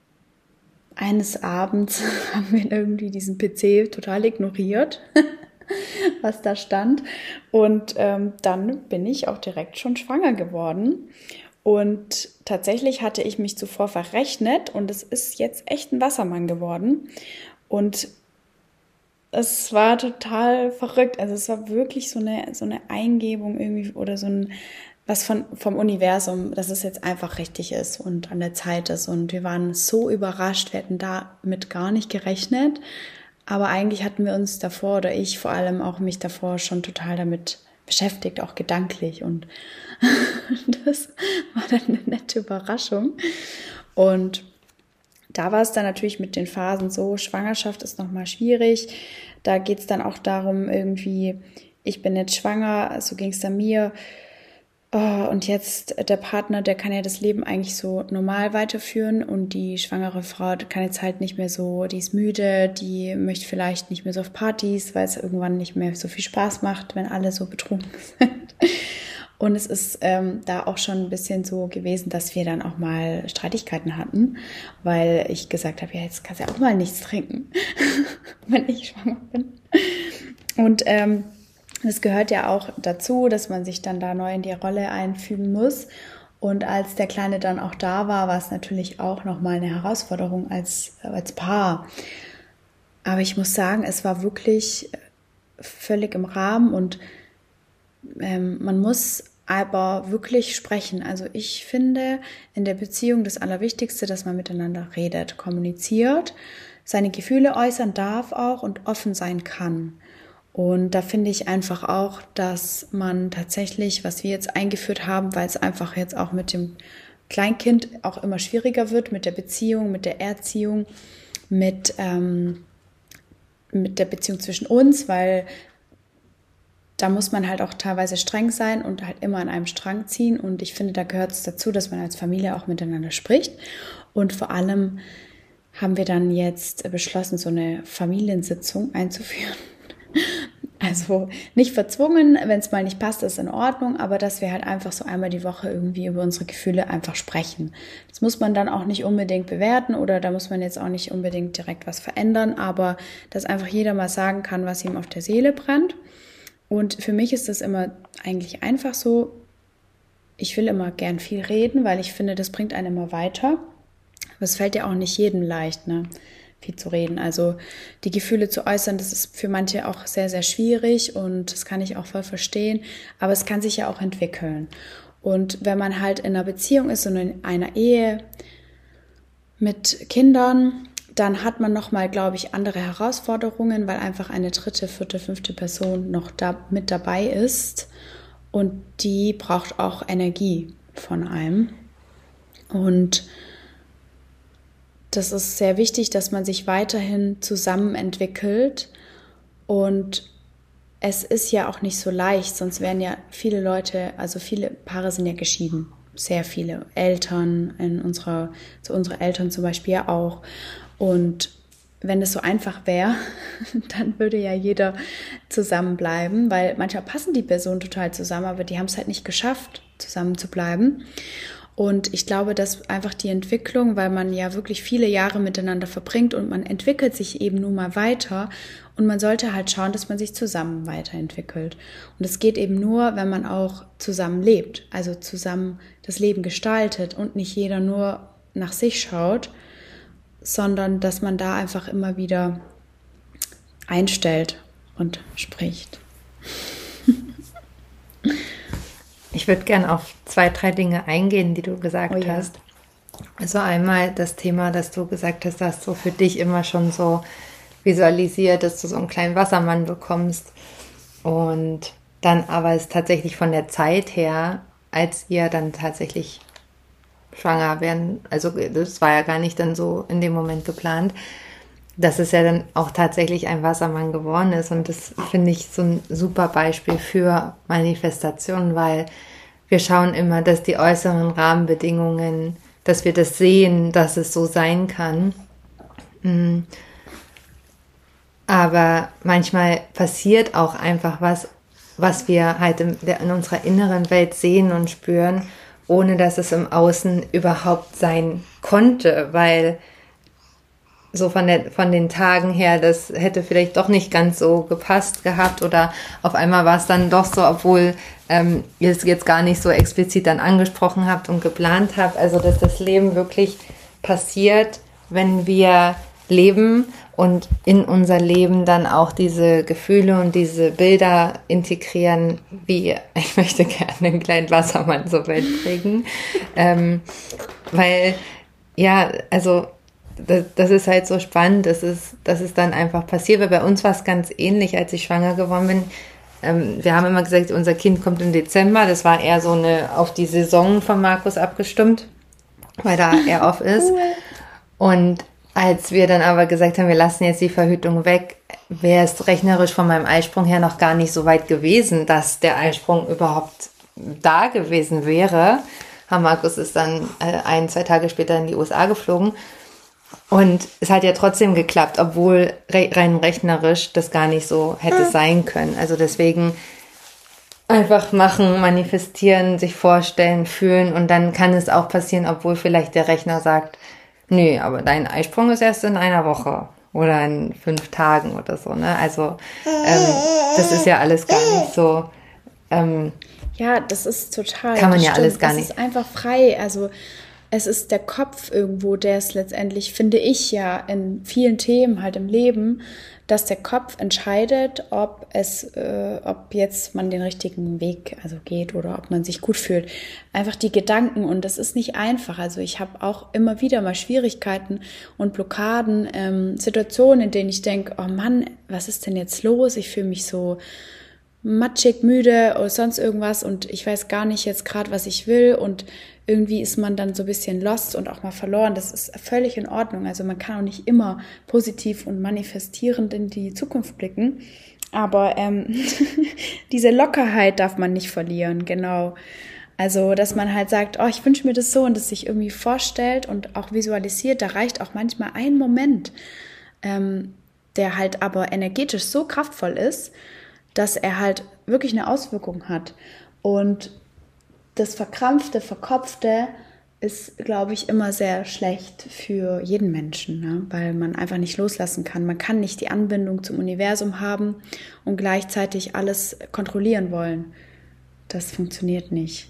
eines Abends haben wir irgendwie diesen PC total ignoriert, was da stand. Und dann bin ich auch direkt schon schwanger geworden. Und tatsächlich hatte ich mich zuvor verrechnet und es ist jetzt echt ein Wassermann geworden. Und es war total verrückt. Also es war wirklich so eine Eingebung irgendwie oder was vom Universum, dass es jetzt einfach richtig ist und an der Zeit ist. Und wir waren so überrascht, wir hätten damit gar nicht gerechnet. Aber eigentlich hatten wir uns davor, oder ich vor allem auch mich davor schon total damit beschäftigt, auch gedanklich. Und das war dann eine nette Überraschung. Und da war es dann natürlich mit den Phasen so, Schwangerschaft ist nochmal schwierig. Da geht es dann auch darum, irgendwie, ich bin jetzt schwanger, so ging es dann mir. Oh, und jetzt der Partner, der kann ja das Leben eigentlich so normal weiterführen und die schwangere Frau kann jetzt halt nicht mehr so, die ist müde, die möchte vielleicht nicht mehr so auf Partys, weil es irgendwann nicht mehr so viel Spaß macht, wenn alle so betrunken sind. Und es ist da auch schon ein bisschen so gewesen, dass wir dann auch mal Streitigkeiten hatten, weil ich gesagt habe, ja, jetzt kannst du ja auch mal nichts trinken, wenn ich schwanger bin. Und das gehört ja auch dazu, dass man sich dann da neu in die Rolle einfügen muss. Und als der Kleine dann auch da war, war es natürlich auch nochmal eine Herausforderung als Paar. Aber ich muss sagen, es war wirklich völlig im Rahmen und man muss aber wirklich sprechen. Also ich finde in der Beziehung das Allerwichtigste, dass man miteinander redet, kommuniziert, seine Gefühle äußern darf auch und offen sein kann. Und da finde ich einfach auch, dass man tatsächlich, was wir jetzt eingeführt haben, weil es einfach jetzt auch mit dem Kleinkind auch immer schwieriger wird, mit der Beziehung, mit der Erziehung, mit der Beziehung zwischen uns, weil da muss man halt auch teilweise streng sein und halt immer an einem Strang ziehen. Und ich finde, da gehört es dazu, dass man als Familie auch miteinander spricht. Und vor allem haben wir dann jetzt beschlossen, so eine Familiensitzung einzuführen. Also nicht verzwungen, wenn es mal nicht passt, ist in Ordnung, aber dass wir halt einfach so einmal die Woche irgendwie über unsere Gefühle einfach sprechen. Das muss man dann auch nicht unbedingt bewerten oder da muss man jetzt auch nicht unbedingt direkt was verändern, aber dass einfach jeder mal sagen kann, was ihm auf der Seele brennt. Und für mich ist das immer eigentlich einfach so, ich will immer gern viel reden, weil ich finde, das bringt einen immer weiter. Aber es fällt ja auch nicht jedem leicht, ne? Viel zu reden. Also die Gefühle zu äußern, das ist für manche auch sehr, sehr schwierig und das kann ich auch voll verstehen, aber es kann sich ja auch entwickeln. Und wenn man halt in einer Beziehung ist und in einer Ehe mit Kindern, dann hat man nochmal, glaube ich, andere Herausforderungen, weil einfach eine dritte, vierte, fünfte Person noch mit dabei ist und die braucht auch Energie von einem. Und das ist sehr wichtig, dass man sich weiterhin zusammen entwickelt und es ist ja auch nicht so leicht, sonst wären ja viele Leute, also viele Paare sind ja geschieden, sehr viele Eltern, unsere Eltern zum Beispiel ja auch und wenn es so einfach wäre, dann würde ja jeder zusammenbleiben, weil manchmal passen die Personen total zusammen, aber die haben es halt nicht geschafft, zusammen zu bleiben. Und ich glaube, dass einfach die Entwicklung, weil man ja wirklich viele Jahre miteinander verbringt und man entwickelt sich eben nun mal weiter und man sollte halt schauen, dass man sich zusammen weiterentwickelt. Und es geht eben nur, wenn man auch zusammen lebt, also zusammen das Leben gestaltet und nicht jeder nur nach sich schaut, sondern dass man da einfach immer wieder einstellt und spricht. Ich würde gerne auf 2, 3 Dinge eingehen, die du gesagt hast. Also einmal das Thema, dass du gesagt hast, dass du für dich immer schon so visualisiert, dass du so einen kleinen Wassermann bekommst. Und dann aber es tatsächlich von der Zeit her, als ihr dann tatsächlich schwanger werden, also das war ja gar nicht dann so in dem Moment geplant, dass es ja dann auch tatsächlich ein Wassermann geworden ist. Und das finde ich so ein super Beispiel für Manifestation, weil wir schauen immer, dass die äußeren Rahmenbedingungen, dass wir das sehen, dass es so sein kann. Aber manchmal passiert auch einfach was wir halt in unserer inneren Welt sehen und spüren, ohne dass es im Außen überhaupt sein konnte, weil so von den Tagen her, das hätte vielleicht doch nicht ganz so gepasst gehabt oder auf einmal war es dann doch so, obwohl ihr es jetzt gar nicht so explizit dann angesprochen habt und geplant habt, also dass das Leben wirklich passiert, wenn wir leben und in unser Leben dann auch diese Gefühle und diese Bilder integrieren, wie ich möchte gerne einen kleinen Wassermann zur Welt bringen, weil ja, also das ist halt so spannend, dass es dann einfach passiert, weil bei uns war es ganz ähnlich, als ich schwanger geworden bin. Wir haben immer gesagt, unser Kind kommt im Dezember, das war eher so auf die Saison von Markus abgestimmt, weil da er off ist. Und als wir dann aber gesagt haben, wir lassen jetzt die Verhütung weg, wäre es rechnerisch von meinem Eisprung her noch gar nicht so weit gewesen, dass der Eisprung überhaupt da gewesen wäre. Markus ist dann 1-2 Tage später in die USA geflogen. Und es hat ja trotzdem geklappt, obwohl rein rechnerisch das gar nicht so hätte sein können. Also deswegen einfach machen, manifestieren, sich vorstellen, fühlen und dann kann es auch passieren, obwohl vielleicht der Rechner sagt, nö, aber dein Eisprung ist erst in einer Woche oder in 5 Tagen oder so, ne? Also das ist ja alles gar nicht so. Ja, das ist total. Kann man ja alles gar nicht. Es ist einfach frei, also es ist der Kopf irgendwo, der es letztendlich, finde ich ja, in vielen Themen halt im Leben, dass der Kopf entscheidet, ob jetzt man den richtigen Weg also geht oder ob man sich gut fühlt. Einfach die Gedanken und das ist nicht einfach. Also ich habe auch immer wieder mal Schwierigkeiten und Blockaden, Situationen, in denen ich denke, oh Mann, was ist denn jetzt los? Ich fühle mich so matschig, müde oder sonst irgendwas und ich weiß gar nicht jetzt gerade, was ich will und irgendwie ist man dann so ein bisschen lost und auch mal verloren. Das ist völlig in Ordnung. Also man kann auch nicht immer positiv und manifestierend in die Zukunft blicken. Aber diese Lockerheit darf man nicht verlieren, genau. Also, dass man halt sagt, oh, ich wünsche mir das so und das sich irgendwie vorstellt und auch visualisiert. Da reicht auch manchmal ein Moment, der halt aber energetisch so kraftvoll ist, dass er halt wirklich eine Auswirkung hat. Und das Verkrampfte, Verkopfte ist, glaube ich, immer sehr schlecht für jeden Menschen, ne? Weil man einfach nicht loslassen kann. Man kann nicht die Anbindung zum Universum haben und gleichzeitig alles kontrollieren wollen. Das funktioniert nicht.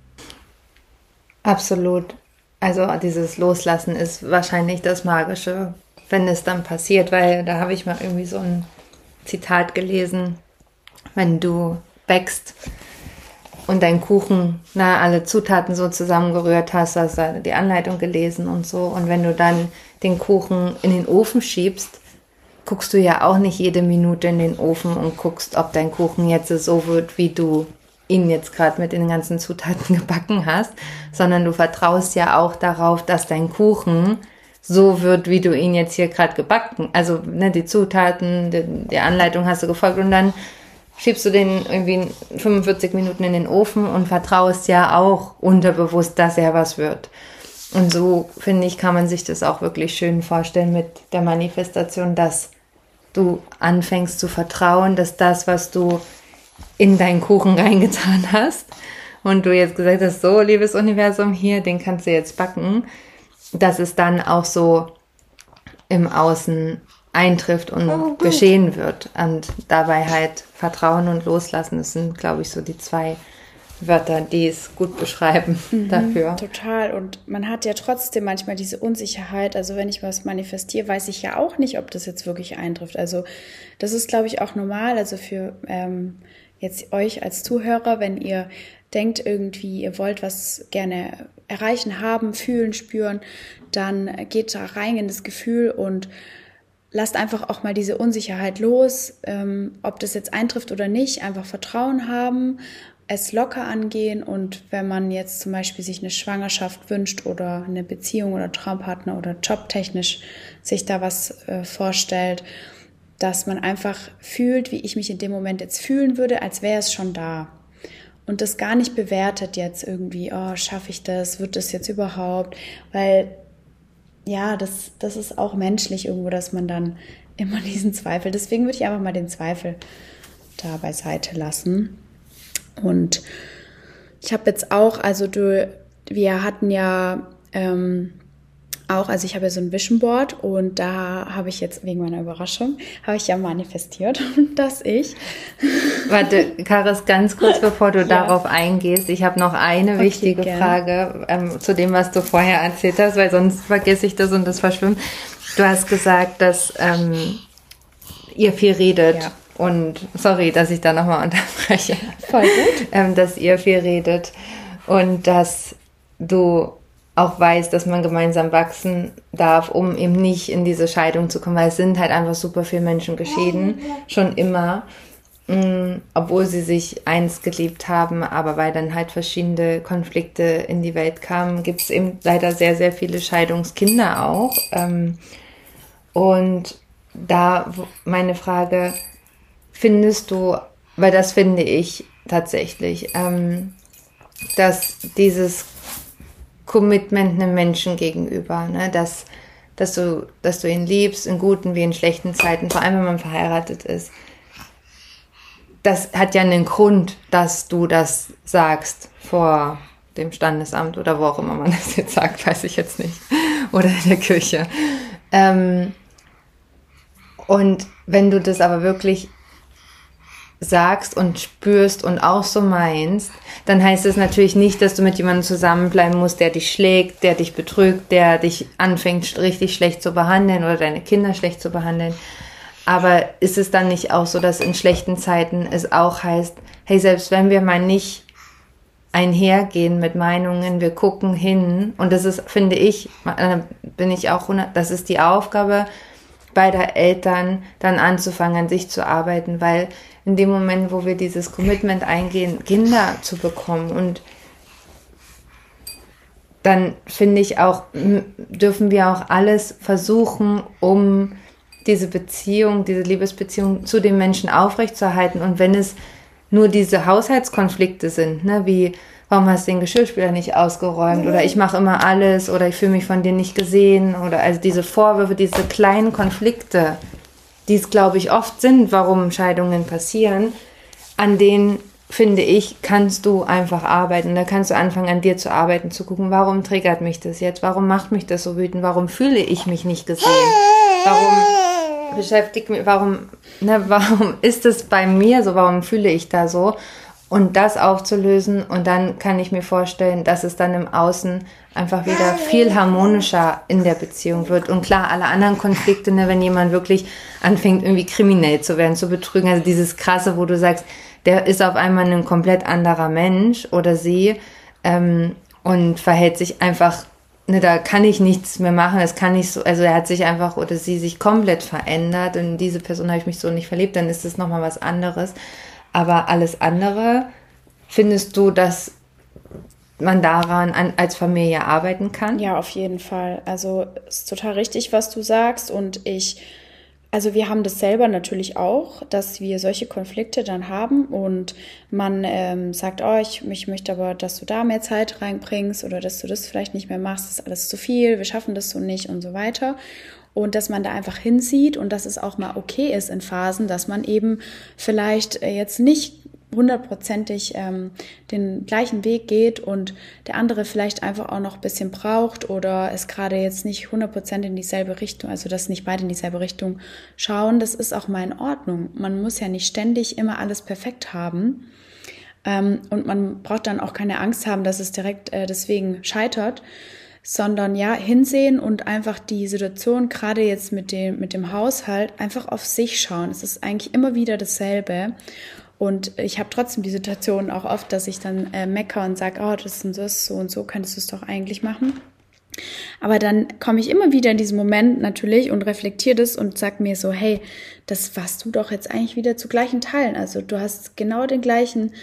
Absolut. Also dieses Loslassen ist wahrscheinlich das Magische, wenn es dann passiert, weil da habe ich mal irgendwie so ein Zitat gelesen, wenn du backst und deinen Kuchen, alle Zutaten so zusammengerührt hast du die Anleitung gelesen und so. Und wenn du dann den Kuchen in den Ofen schiebst, guckst du ja auch nicht jede Minute in den Ofen und guckst, ob dein Kuchen jetzt so wird, wie du ihn jetzt gerade mit den ganzen Zutaten gebacken hast, sondern du vertraust ja auch darauf, dass dein Kuchen so wird, wie du ihn jetzt hier gerade gebacken. Also die Zutaten, die Anleitung hast du gefolgt und dann schiebst du den irgendwie 45 Minuten in den Ofen und vertraust ja auch unterbewusst, dass er was wird. Und so, finde ich, kann man sich das auch wirklich schön vorstellen mit der Manifestation, dass du anfängst zu vertrauen, dass das, was du in deinen Kuchen reingetan hast und du jetzt gesagt hast, so, liebes Universum, hier, den kannst du jetzt backen, dass es dann auch so im Außen eintrifft und geschehen wird. Und dabei halt Vertrauen und Loslassen, das sind, glaube ich, so die 2 Wörter, die es gut beschreiben dafür. Total. Und man hat ja trotzdem manchmal diese Unsicherheit. Also wenn ich was manifestiere, weiß ich ja auch nicht, ob das jetzt wirklich eintrifft. Also das ist, glaube ich, auch normal. Also für jetzt euch als Zuhörer, wenn ihr denkt irgendwie, ihr wollt was gerne erreichen, haben, fühlen, spüren, dann geht da rein in das Gefühl und lasst einfach auch mal diese Unsicherheit los, ob das jetzt eintrifft oder nicht, einfach Vertrauen haben, es locker angehen und wenn man jetzt zum Beispiel sich eine Schwangerschaft wünscht oder eine Beziehung oder Traumpartner oder jobtechnisch sich da was vorstellt, dass man einfach fühlt, wie ich mich in dem Moment jetzt fühlen würde, als wäre es schon da. Und das gar nicht bewertet jetzt irgendwie, oh, schaffe ich das, wird das jetzt überhaupt, weil ja, das ist auch menschlich irgendwo, dass man dann immer diesen Zweifel, deswegen würde ich einfach mal den Zweifel da beiseite lassen. Und ich habe jetzt auch, also wir hatten ja auch, also ich habe ja so ein Vision Board und da habe ich jetzt wegen meiner Überraschung, habe ich ja manifestiert, dass ich... Warte, Karis, ganz kurz, bevor du darauf eingehst, ich habe noch eine wichtige Frage zu dem, was du vorher erzählt hast, weil sonst vergesse ich das und das verschwimmt. Du hast gesagt, dass ihr viel redet und, sorry, dass ich da nochmal unterbreche. Voll gut. Dass ihr viel redet und dass du auch weißt, dass man gemeinsam wachsen darf, um eben nicht in diese Scheidung zu kommen, weil es sind halt einfach super viele Menschen geschieden, schon immer, obwohl sie sich einst geliebt haben, aber weil dann halt verschiedene Konflikte in die Welt kamen, gibt es eben leider sehr, sehr viele Scheidungskinder auch. Und da meine Frage, findest du, weil das finde ich tatsächlich, dass dieses Commitment einem Menschen gegenüber, ne, dass du ihn liebst, in guten wie in schlechten Zeiten, vor allem wenn man verheiratet ist. Das hat ja einen Grund, dass du das sagst vor dem Standesamt oder wo auch immer man das jetzt sagt, weiß ich jetzt nicht. Oder in der Kirche. Und wenn du das aber wirklich sagst und spürst und auch so meinst, dann heißt es natürlich nicht, dass du mit jemandem zusammenbleiben musst, der dich schlägt, der dich betrügt, der dich anfängt richtig schlecht zu behandeln oder deine Kinder schlecht zu behandeln. Aber ist es dann nicht auch so, dass in schlechten Zeiten es auch heißt, hey, selbst wenn wir mal nicht einhergehen mit Meinungen, wir gucken hin, und das ist, finde ich, bin ich auch, das ist die Aufgabe beider Eltern, dann anzufangen, an sich zu arbeiten, weil in dem Moment, wo wir dieses Commitment eingehen, Kinder zu bekommen, und dann finde ich auch, dürfen wir auch alles versuchen, um diese Beziehung, diese Liebesbeziehung zu den Menschen aufrechtzuerhalten. Und wenn es nur diese Haushaltskonflikte sind, ne, wie, warum hast du den Geschirrspüler nicht ausgeräumt, oder ich mache immer alles, oder ich fühle mich von dir nicht gesehen, oder also diese Vorwürfe, diese kleinen Konflikte, die es, glaube ich, oft sind, warum Scheidungen passieren, an denen, finde ich, kannst du einfach arbeiten. Da kannst du anfangen, an dir zu arbeiten, zu gucken, warum triggert mich das jetzt, warum macht mich das so wütend, warum fühle ich mich nicht gesehen, warum beschäftigt mich, warum ist es bei mir so, warum fühle ich da so, und das aufzulösen, und dann kann ich mir vorstellen, dass es dann im Außen einfach wieder viel harmonischer in der Beziehung wird. Und klar, alle anderen Konflikte, ne, wenn jemand wirklich anfängt, irgendwie kriminell zu werden, zu betrügen, also dieses Krasse, wo du sagst, der ist auf einmal ein komplett anderer Mensch oder sie, und verhält sich einfach, ne, da kann ich nichts mehr machen, das kann nicht so, also er hat sich einfach oder sie sich komplett verändert, und in diese Person habe ich mich so nicht verliebt, dann ist das nochmal was anderes. Aber alles andere, findest du, dass man daran als Familie arbeiten kann? Ja, auf jeden Fall. Also es ist total richtig, was du sagst. Und also wir haben das selber natürlich auch, dass wir solche Konflikte dann haben und man sagt, oh, ich möchte aber, dass du da mehr Zeit reinbringst oder dass du das vielleicht nicht mehr machst, das ist alles zu viel, wir schaffen das so nicht und so weiter. Und dass man da einfach hinsieht und dass es auch mal okay ist in Phasen, dass man eben vielleicht jetzt nicht 100%ig den gleichen Weg geht und der andere vielleicht einfach auch noch ein bisschen braucht oder es gerade jetzt nicht 100% in dieselbe Richtung, also dass nicht beide in dieselbe Richtung schauen, das ist auch mal in Ordnung. Man muss ja nicht ständig immer alles perfekt haben und man braucht dann auch keine Angst haben, dass es direkt deswegen scheitert, sondern ja, hinsehen und einfach die Situation, gerade jetzt mit dem Haushalt, einfach auf sich schauen. Es ist eigentlich immer wieder dasselbe. Und ich habe trotzdem die Situation auch oft, dass ich dann meckere und sage, oh, das und das, so und so, könntest du es doch eigentlich machen. Aber dann komme ich immer wieder in diesen Moment natürlich und reflektiere das und sage mir so, hey, das warst du doch jetzt eigentlich wieder zu gleichen Teilen. Also du hast genau den gleichen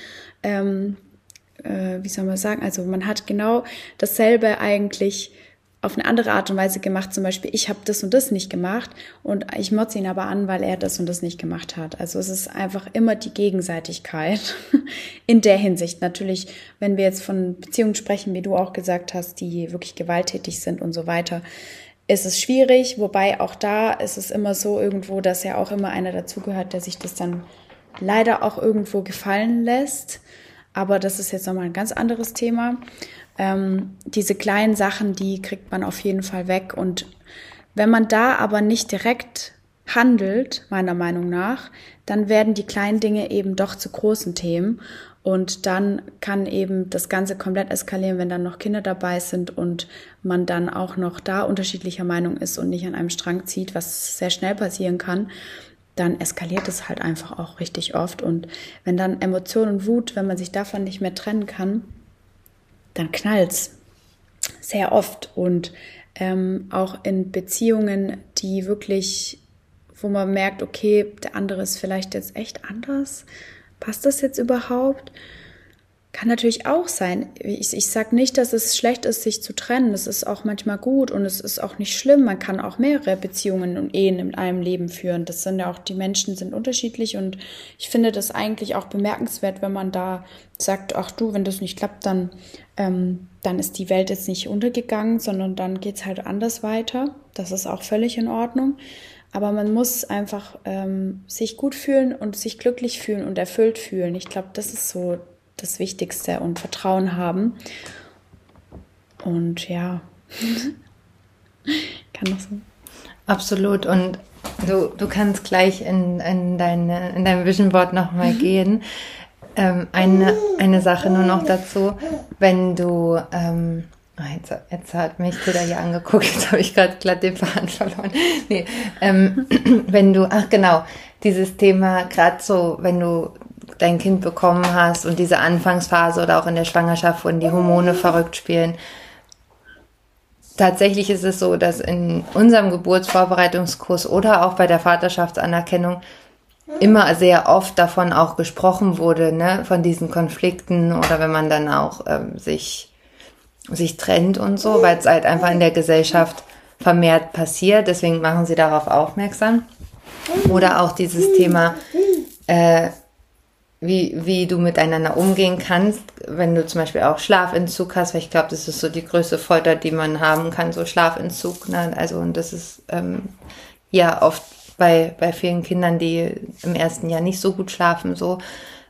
wie soll man sagen, also man hat genau dasselbe eigentlich auf eine andere Art und Weise gemacht. Zum Beispiel, ich habe das und das nicht gemacht und ich motze ihn aber an, weil er das und das nicht gemacht hat. Also es ist einfach immer die Gegenseitigkeit in der Hinsicht. Natürlich, wenn wir jetzt von Beziehungen sprechen, wie du auch gesagt hast, die wirklich gewalttätig sind und so weiter, ist es schwierig. Wobei auch da ist es immer so irgendwo, dass ja auch immer einer dazugehört, der sich das dann leider auch irgendwo gefallen lässt. Aber das ist jetzt nochmal ein ganz anderes Thema. Diese kleinen Sachen, die kriegt man auf jeden Fall weg. Und wenn man da aber nicht direkt handelt, meiner Meinung nach, dann werden die kleinen Dinge eben doch zu großen Themen. Und dann kann eben das Ganze komplett eskalieren, wenn dann noch Kinder dabei sind und man dann auch noch da unterschiedlicher Meinung ist und nicht an einem Strang zieht, was sehr schnell passieren kann. Dann eskaliert es halt einfach auch richtig oft. Und wenn dann Emotion und Wut, wenn man sich davon nicht mehr trennen kann, dann knallt's sehr oft. Und auch in Beziehungen, die wirklich, wo man merkt, okay, der andere ist vielleicht jetzt echt anders. Passt das jetzt überhaupt? Kann natürlich auch sein. Ich sage nicht, dass es schlecht ist, sich zu trennen. Das ist auch manchmal gut und es ist auch nicht schlimm. Man kann auch mehrere Beziehungen und Ehen in einem Leben führen. Das sind ja auch, die Menschen sind unterschiedlich und ich finde das eigentlich auch bemerkenswert, wenn man da sagt, ach du, wenn das nicht klappt, dann ist die Welt jetzt nicht untergegangen, sondern dann geht es halt anders weiter. Das ist auch völlig in Ordnung. Aber man muss einfach sich gut fühlen und sich glücklich fühlen und erfüllt fühlen. Ich glaube, das ist so das Wichtigste und Vertrauen haben. Und ja, kann noch so. Absolut. Und du kannst gleich in dein Vision Board nochmal gehen. Eine Sache nur noch dazu, wenn du... Jetzt hat mich Tilda hier angeguckt, jetzt habe ich gerade glatt den Faden verloren. Nee, wenn du, dieses Thema, gerade so, wenn du dein Kind bekommen hast und diese Anfangsphase oder auch in der Schwangerschaft, wo die Hormone verrückt spielen. Tatsächlich ist es so, dass in unserem Geburtsvorbereitungskurs oder auch bei der Vaterschaftsanerkennung immer sehr oft davon auch gesprochen wurde, ne, von diesen Konflikten oder wenn man dann auch sich trennt und so, weil es halt einfach in der Gesellschaft vermehrt passiert. Deswegen machen sie darauf aufmerksam. Oder auch dieses Thema, wie du miteinander umgehen kannst, wenn du zum Beispiel auch Schlafentzug hast, weil ich glaube, das ist so die größte Folter, die man haben kann, so Schlafentzug. Ne? Also, und das ist ja oft bei vielen Kindern, die im ersten Jahr nicht so gut schlafen, so.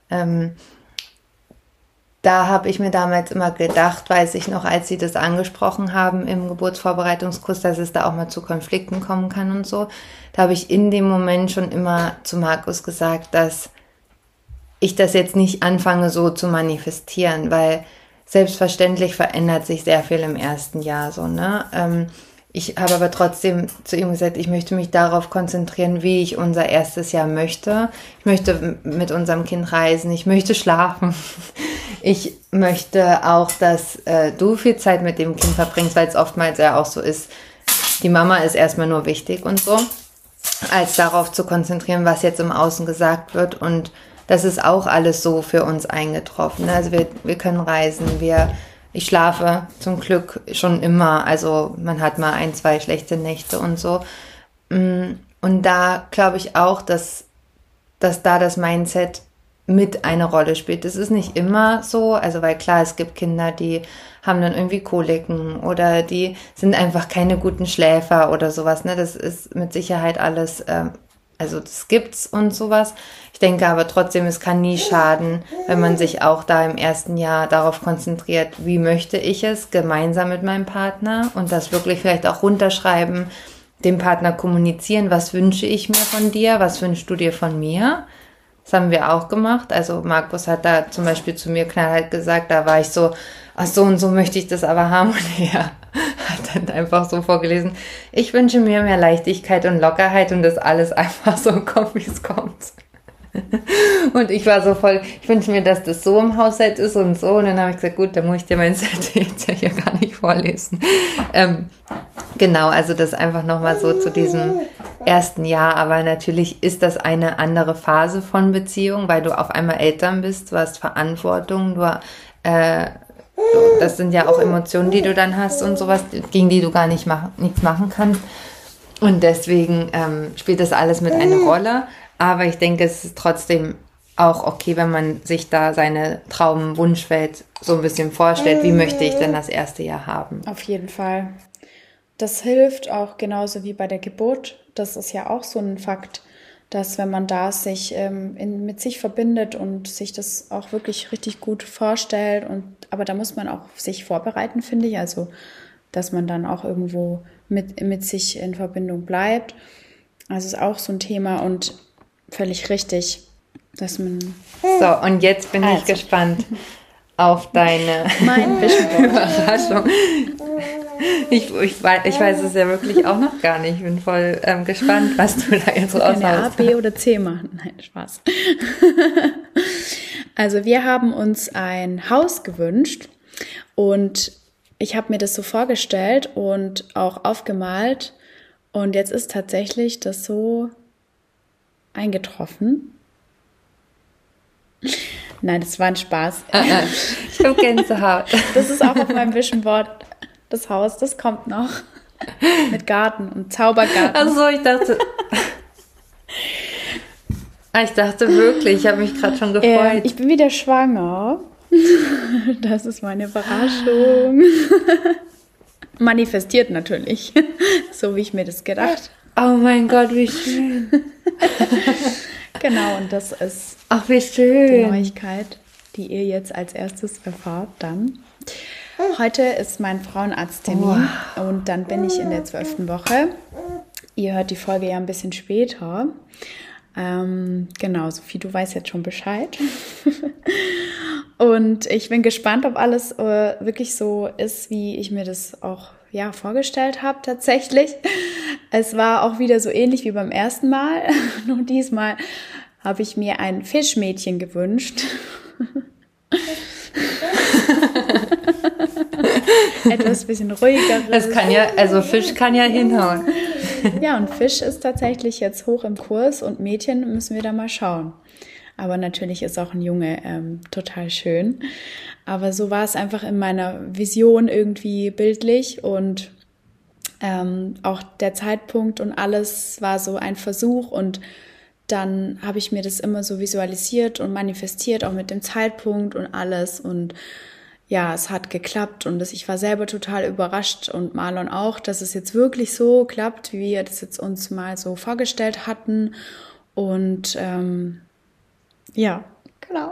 Da habe ich mir damals immer gedacht, weiß ich noch, als sie das angesprochen haben im Geburtsvorbereitungskurs, dass es da auch mal zu Konflikten kommen kann und so. Da habe ich in dem Moment schon immer zu Markus gesagt, dass ich das jetzt nicht anfange so zu manifestieren, weil selbstverständlich verändert sich sehr viel im ersten Jahr so, ne? Ich habe aber trotzdem zu ihm gesagt, ich möchte mich darauf konzentrieren, wie ich unser erstes Jahr möchte. Ich möchte mit unserem Kind reisen, ich möchte schlafen. Ich möchte auch, dass du viel Zeit mit dem Kind verbringst, weil es oftmals ja auch so ist, die Mama ist erstmal nur wichtig und so, als darauf zu konzentrieren, was jetzt im Außen gesagt wird. Und das ist auch alles so für uns eingetroffen. Also wir können reisen, ich schlafe zum Glück schon immer, also man hat mal 1, 2 schlechte Nächte und so. Und da glaube ich auch, dass da das Mindset mit eine Rolle spielt. Das ist nicht immer so, also weil klar, es gibt Kinder, die haben dann irgendwie Koliken oder die sind einfach keine guten Schläfer oder sowas. Ne? Das ist mit Sicherheit alles, also das gibt's und sowas. Ich denke aber trotzdem, es kann nie schaden, wenn man sich auch da im ersten Jahr darauf konzentriert, wie möchte ich es gemeinsam mit meinem Partner und das wirklich vielleicht auch runterschreiben, dem Partner kommunizieren, was wünsche ich mir von dir, was wünschst du dir von mir? Das haben wir auch gemacht. Also Markus hat da zum Beispiel zu mir knallhart gesagt, da war ich so, ach so und so möchte ich das aber haben. Und er hat dann einfach so vorgelesen, ich wünsche mir mehr Leichtigkeit und Lockerheit und das alles einfach so kommt, wie es kommt. Und ich war so voll, ich wünsche mir, dass das so im Haushalt ist und so. Und dann habe ich gesagt, gut, dann muss ich dir mein Set jetzt ja hier gar nicht vorlesen. Genau, also das einfach nochmal so zu diesem ersten Jahr. Aber natürlich ist das eine andere Phase von Beziehung, weil du auf einmal Eltern bist, du hast Verantwortung, das sind ja auch Emotionen, die du dann hast und sowas, gegen die du gar nichts machen kannst. Und deswegen spielt das alles mit eine Rolle. Aber ich denke, es ist trotzdem auch okay, wenn man sich da seine Traum-Wunschwelt so ein bisschen vorstellt. Wie möchte ich denn das erste Jahr haben? Auf jeden Fall. Das hilft auch genauso wie bei der Geburt. Das ist ja auch so ein Fakt. dass wenn man da sich mit sich verbindet und sich das auch wirklich richtig gut vorstellt, aber da muss man auch sich vorbereiten, finde ich, also dass man dann auch irgendwo mit sich in Verbindung bleibt. Also ist auch so ein Thema und völlig richtig, dass man... So, und jetzt bin ich gespannt auf deine Überraschung. Ich weiß es ja wirklich auch noch gar nicht. Ich bin voll gespannt, was du da jetzt raushaust. A, B oder C machen. Nein, Spaß. Also wir haben uns ein Haus gewünscht und ich habe mir das so vorgestellt und auch aufgemalt und jetzt ist tatsächlich das so eingetroffen. Nein, das war ein Spaß. Ich habe Gänsehaut. Das ist auch auf meinem Vision Board. Das Haus, das kommt noch. Mit Garten und Zaubergarten. Also ich dachte wirklich, ich habe mich gerade schon gefreut. Ich bin wieder schwanger. Das ist meine Überraschung. Manifestiert natürlich. So wie ich mir das gedacht. Oh mein Gott, wie schön. Genau, und das ist ach, wie schön. die Neuigkeit, die ihr jetzt als erstes erfahrt dann. Heute ist mein Frauenarzttermin und dann bin ich in der 12. Woche. Ihr hört die Folge ja ein bisschen später. Genau, Sophie, du weißt jetzt schon Bescheid. Und ich bin gespannt, ob alles wirklich so ist, wie ich mir das auch vorgestellt habe tatsächlich. Es war auch wieder so ähnlich wie beim ersten Mal. Nur diesmal habe ich mir ein Fischmädchen gewünscht. Etwas bisschen ruhigeres. Das kann ja, also Fisch kann ja hinhauen. Ja, und Fisch ist tatsächlich jetzt hoch im Kurs und Mädchen müssen wir da mal schauen. Aber natürlich ist auch ein Junge total schön. Aber so war es einfach in meiner Vision irgendwie bildlich und auch der Zeitpunkt und alles war so ein Versuch und dann habe ich mir das immer so visualisiert und manifestiert, auch mit dem Zeitpunkt und alles und ja, es hat geklappt und ich war selber total überrascht und Marlon auch, dass es jetzt wirklich so klappt, wie wir das jetzt uns mal so vorgestellt hatten und ja, genau.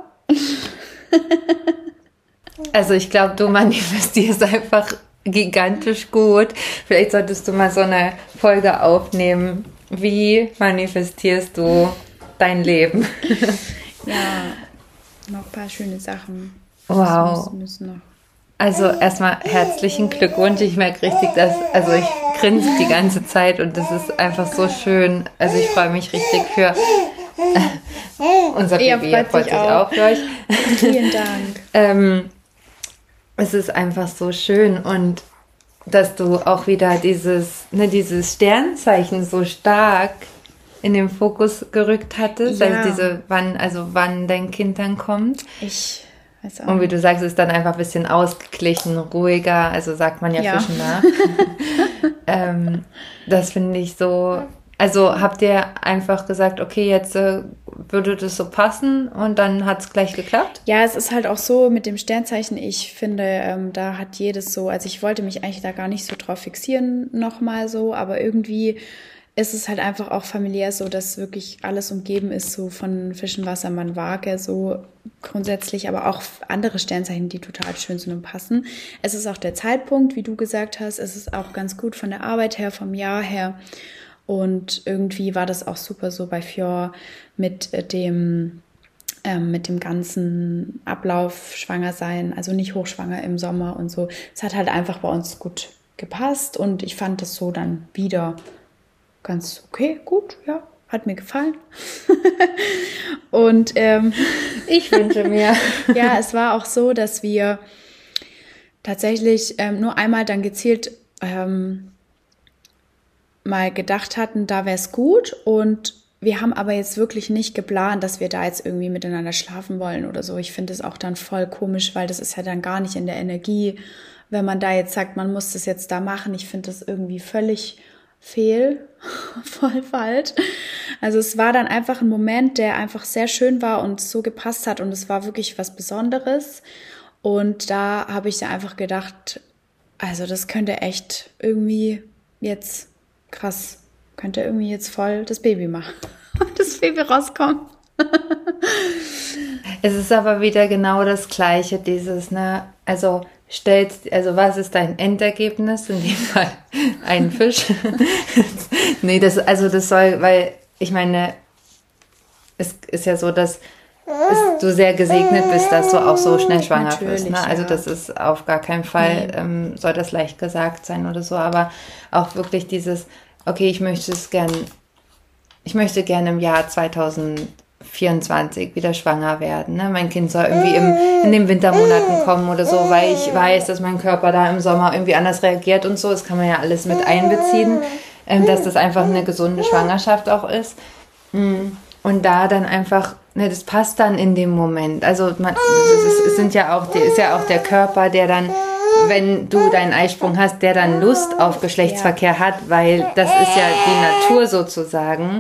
Also ich glaube, du manifestierst einfach gigantisch gut. Vielleicht solltest du mal so eine Folge aufnehmen. Wie manifestierst du dein Leben? Ja, noch ein paar schöne Sachen. Wow. Müssen noch. Also erstmal herzlichen Glückwunsch. Ich merke richtig, also ich grinse die ganze Zeit und das ist einfach so schön. Also ich freue mich richtig für unser Baby. Freut sich auch für euch. Vielen Dank. Es ist einfach so schön und dass du auch wieder dieses Sternzeichen so stark in den Fokus gerückt hattest, ja. also wann dein Kind dann kommt. Ich weiß auch. Und wie du sagst, ist dann einfach ein bisschen ausgeglichen, ruhiger, also sagt man ja Fischen nach. Das finde ich so, also habt ihr einfach gesagt, okay, jetzt würde das so passen und dann hat es gleich geklappt? Ja, es ist halt auch so mit dem Sternzeichen, ich finde, da hat jedes so, also ich wollte mich eigentlich da gar nicht so drauf fixieren nochmal so, aber irgendwie ist es halt einfach auch familiär so, dass wirklich alles umgeben ist, so von Fischen, Wassermann, Waage, so grundsätzlich, aber auch andere Sternzeichen, die total schön sind und passen. Es ist auch der Zeitpunkt, wie du gesagt hast, es ist auch ganz gut von der Arbeit her, vom Jahr her. Und irgendwie war das auch super so bei Fjord mit dem ganzen Ablauf, schwanger sein, also nicht hochschwanger im Sommer und so. Es hat halt einfach bei uns gut gepasst und ich fand das so dann wieder ganz okay, gut, ja, hat mir gefallen. Und ich wünsche mir. Ja, es war auch so, dass wir tatsächlich nur einmal dann gezielt mal gedacht hatten, da wäre es gut und wir haben aber jetzt wirklich nicht geplant, dass wir da jetzt irgendwie miteinander schlafen wollen oder so. Ich finde es auch dann voll komisch, weil das ist ja dann gar nicht in der Energie, wenn man da jetzt sagt, man muss das jetzt da machen. Ich finde das irgendwie völlig voll falsch. Also es war dann einfach ein Moment, der einfach sehr schön war und so gepasst hat und es war wirklich was Besonderes und da habe ich da einfach gedacht, also das könnte echt irgendwie jetzt krass, könnte irgendwie jetzt voll das Baby machen. das Baby rauskommt. Es ist aber wieder genau das Gleiche, dieses, ne, also was ist dein Endergebnis? In dem Fall ein Fisch. Nee, das soll, weil, ich meine, es ist ja so, dass du sehr gesegnet bist, dass du auch so schnell schwanger wirst. Ne? Also das ist auf gar keinen Fall, soll das leicht gesagt sein oder so, aber auch wirklich dieses, okay, ich möchte gerne im Jahr 2024 wieder schwanger werden. Ne? Mein Kind soll irgendwie in den Wintermonaten kommen oder so, weil ich weiß, dass mein Körper da im Sommer irgendwie anders reagiert und so. Das kann man ja alles mit einbeziehen, dass das einfach eine gesunde Schwangerschaft auch ist. Und da dann einfach, ne, das passt dann in dem Moment. Also ist ja auch der Körper, der dann, wenn du deinen Eisprung hast, der dann Lust auf Geschlechtsverkehr hat, weil das ist ja die Natur sozusagen.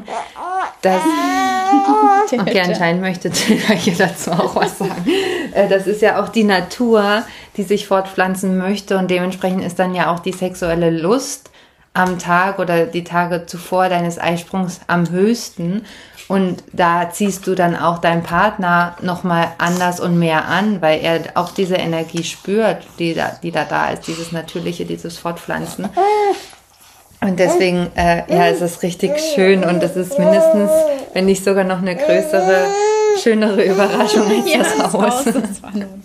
Okay, anscheinend möchte Tilda hier dazu auch was sagen. Das ist ja auch die Natur, die sich fortpflanzen möchte und dementsprechend ist dann ja auch die sexuelle Lust am Tag oder die Tage zuvor deines Eisprungs am höchsten. Und da ziehst du dann auch deinen Partner nochmal anders und mehr an, weil er auch diese Energie spürt, die da ist, dieses Natürliche, dieses Fortpflanzen. Und deswegen, ist es richtig schön und es ist mindestens, wenn nicht sogar noch eine größere, schönere Überraschung als das Haus. Das war nun.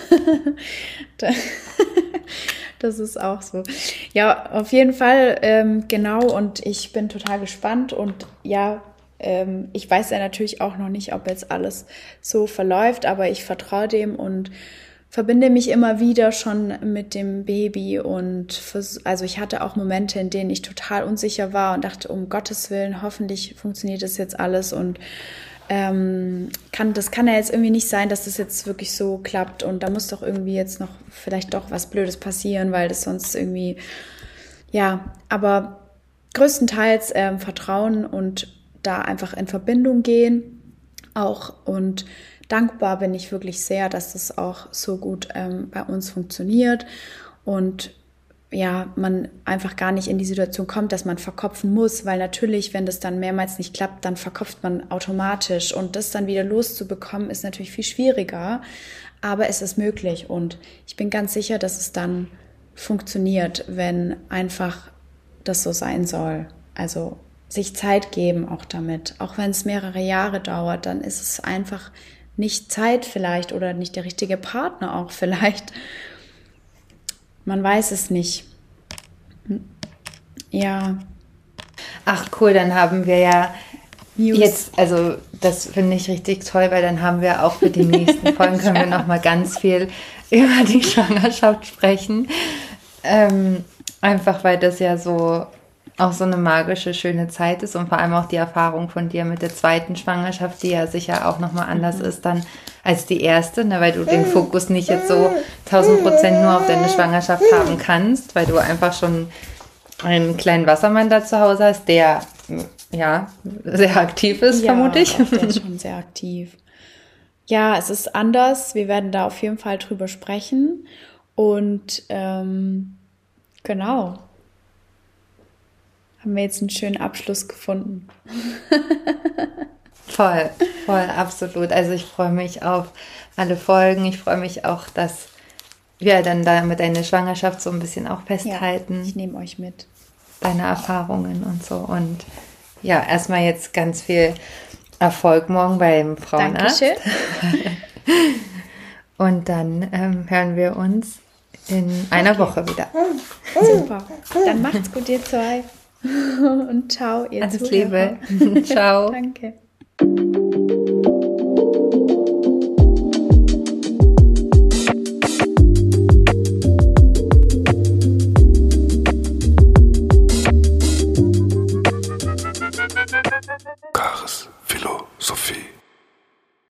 Das ist auch so. Ja, auf jeden Fall, genau, und ich bin total gespannt und ja, ich weiß ja natürlich auch noch nicht, ob jetzt alles so verläuft, aber ich vertraue dem und verbinde mich immer wieder schon mit dem Baby und also ich hatte auch Momente, in denen ich total unsicher war und dachte, um Gottes Willen, hoffentlich funktioniert das jetzt alles und das kann ja jetzt irgendwie nicht sein, dass das jetzt wirklich so klappt und da muss doch irgendwie jetzt noch vielleicht doch was Blödes passieren, weil das sonst irgendwie, ja, aber größtenteils Vertrauen und da einfach in Verbindung gehen auch und dankbar bin ich wirklich sehr, dass das auch so gut bei uns funktioniert und ja, man einfach gar nicht in die Situation kommt, dass man verkopfen muss, weil natürlich, wenn das dann mehrmals nicht klappt, dann verkopft man automatisch und das dann wieder loszubekommen, ist natürlich viel schwieriger, aber es ist möglich und ich bin ganz sicher, dass es dann funktioniert, wenn einfach das so sein soll. Also sich Zeit geben auch damit, auch wenn es mehrere Jahre dauert, dann ist es einfach nicht Zeit vielleicht oder nicht der richtige Partner auch vielleicht. Man weiß es nicht. Ja. Ach cool, dann haben wir ja News. Jetzt, also das finde ich richtig toll, weil dann haben wir auch für die nächsten Folgen, können wir nochmal ganz viel über die Schwangerschaft sprechen. Einfach weil das ja so auch so eine magische, schöne Zeit ist und vor allem auch die Erfahrung von dir mit der zweiten Schwangerschaft, die ja sicher auch nochmal anders ist dann als die erste, ne, weil du den Fokus nicht jetzt so 1000% nur auf deine Schwangerschaft haben kannst, weil du einfach schon einen kleinen Wassermann da zu Hause hast, der ja sehr aktiv ist, vermute ich. Ja, der ist schon sehr aktiv. Ja, es ist anders. Wir werden da auf jeden Fall drüber sprechen und genau. Haben wir jetzt einen schönen Abschluss gefunden. Voll, absolut. Also ich freue mich auf alle Folgen. Ich freue mich auch, dass wir dann da mit deiner Schwangerschaft so ein bisschen auch festhalten. Ja, ich nehme euch mit. Deine Erfahrungen und so. Und ja, erstmal jetzt ganz viel Erfolg morgen beim Frauenarzt. Dankeschön. Und dann hören wir uns in einer Woche wieder. Super. Dann macht's gut, ihr zwei. Und ciao, ihr Alles Zuhörer. Liebe. Ciao. Danke.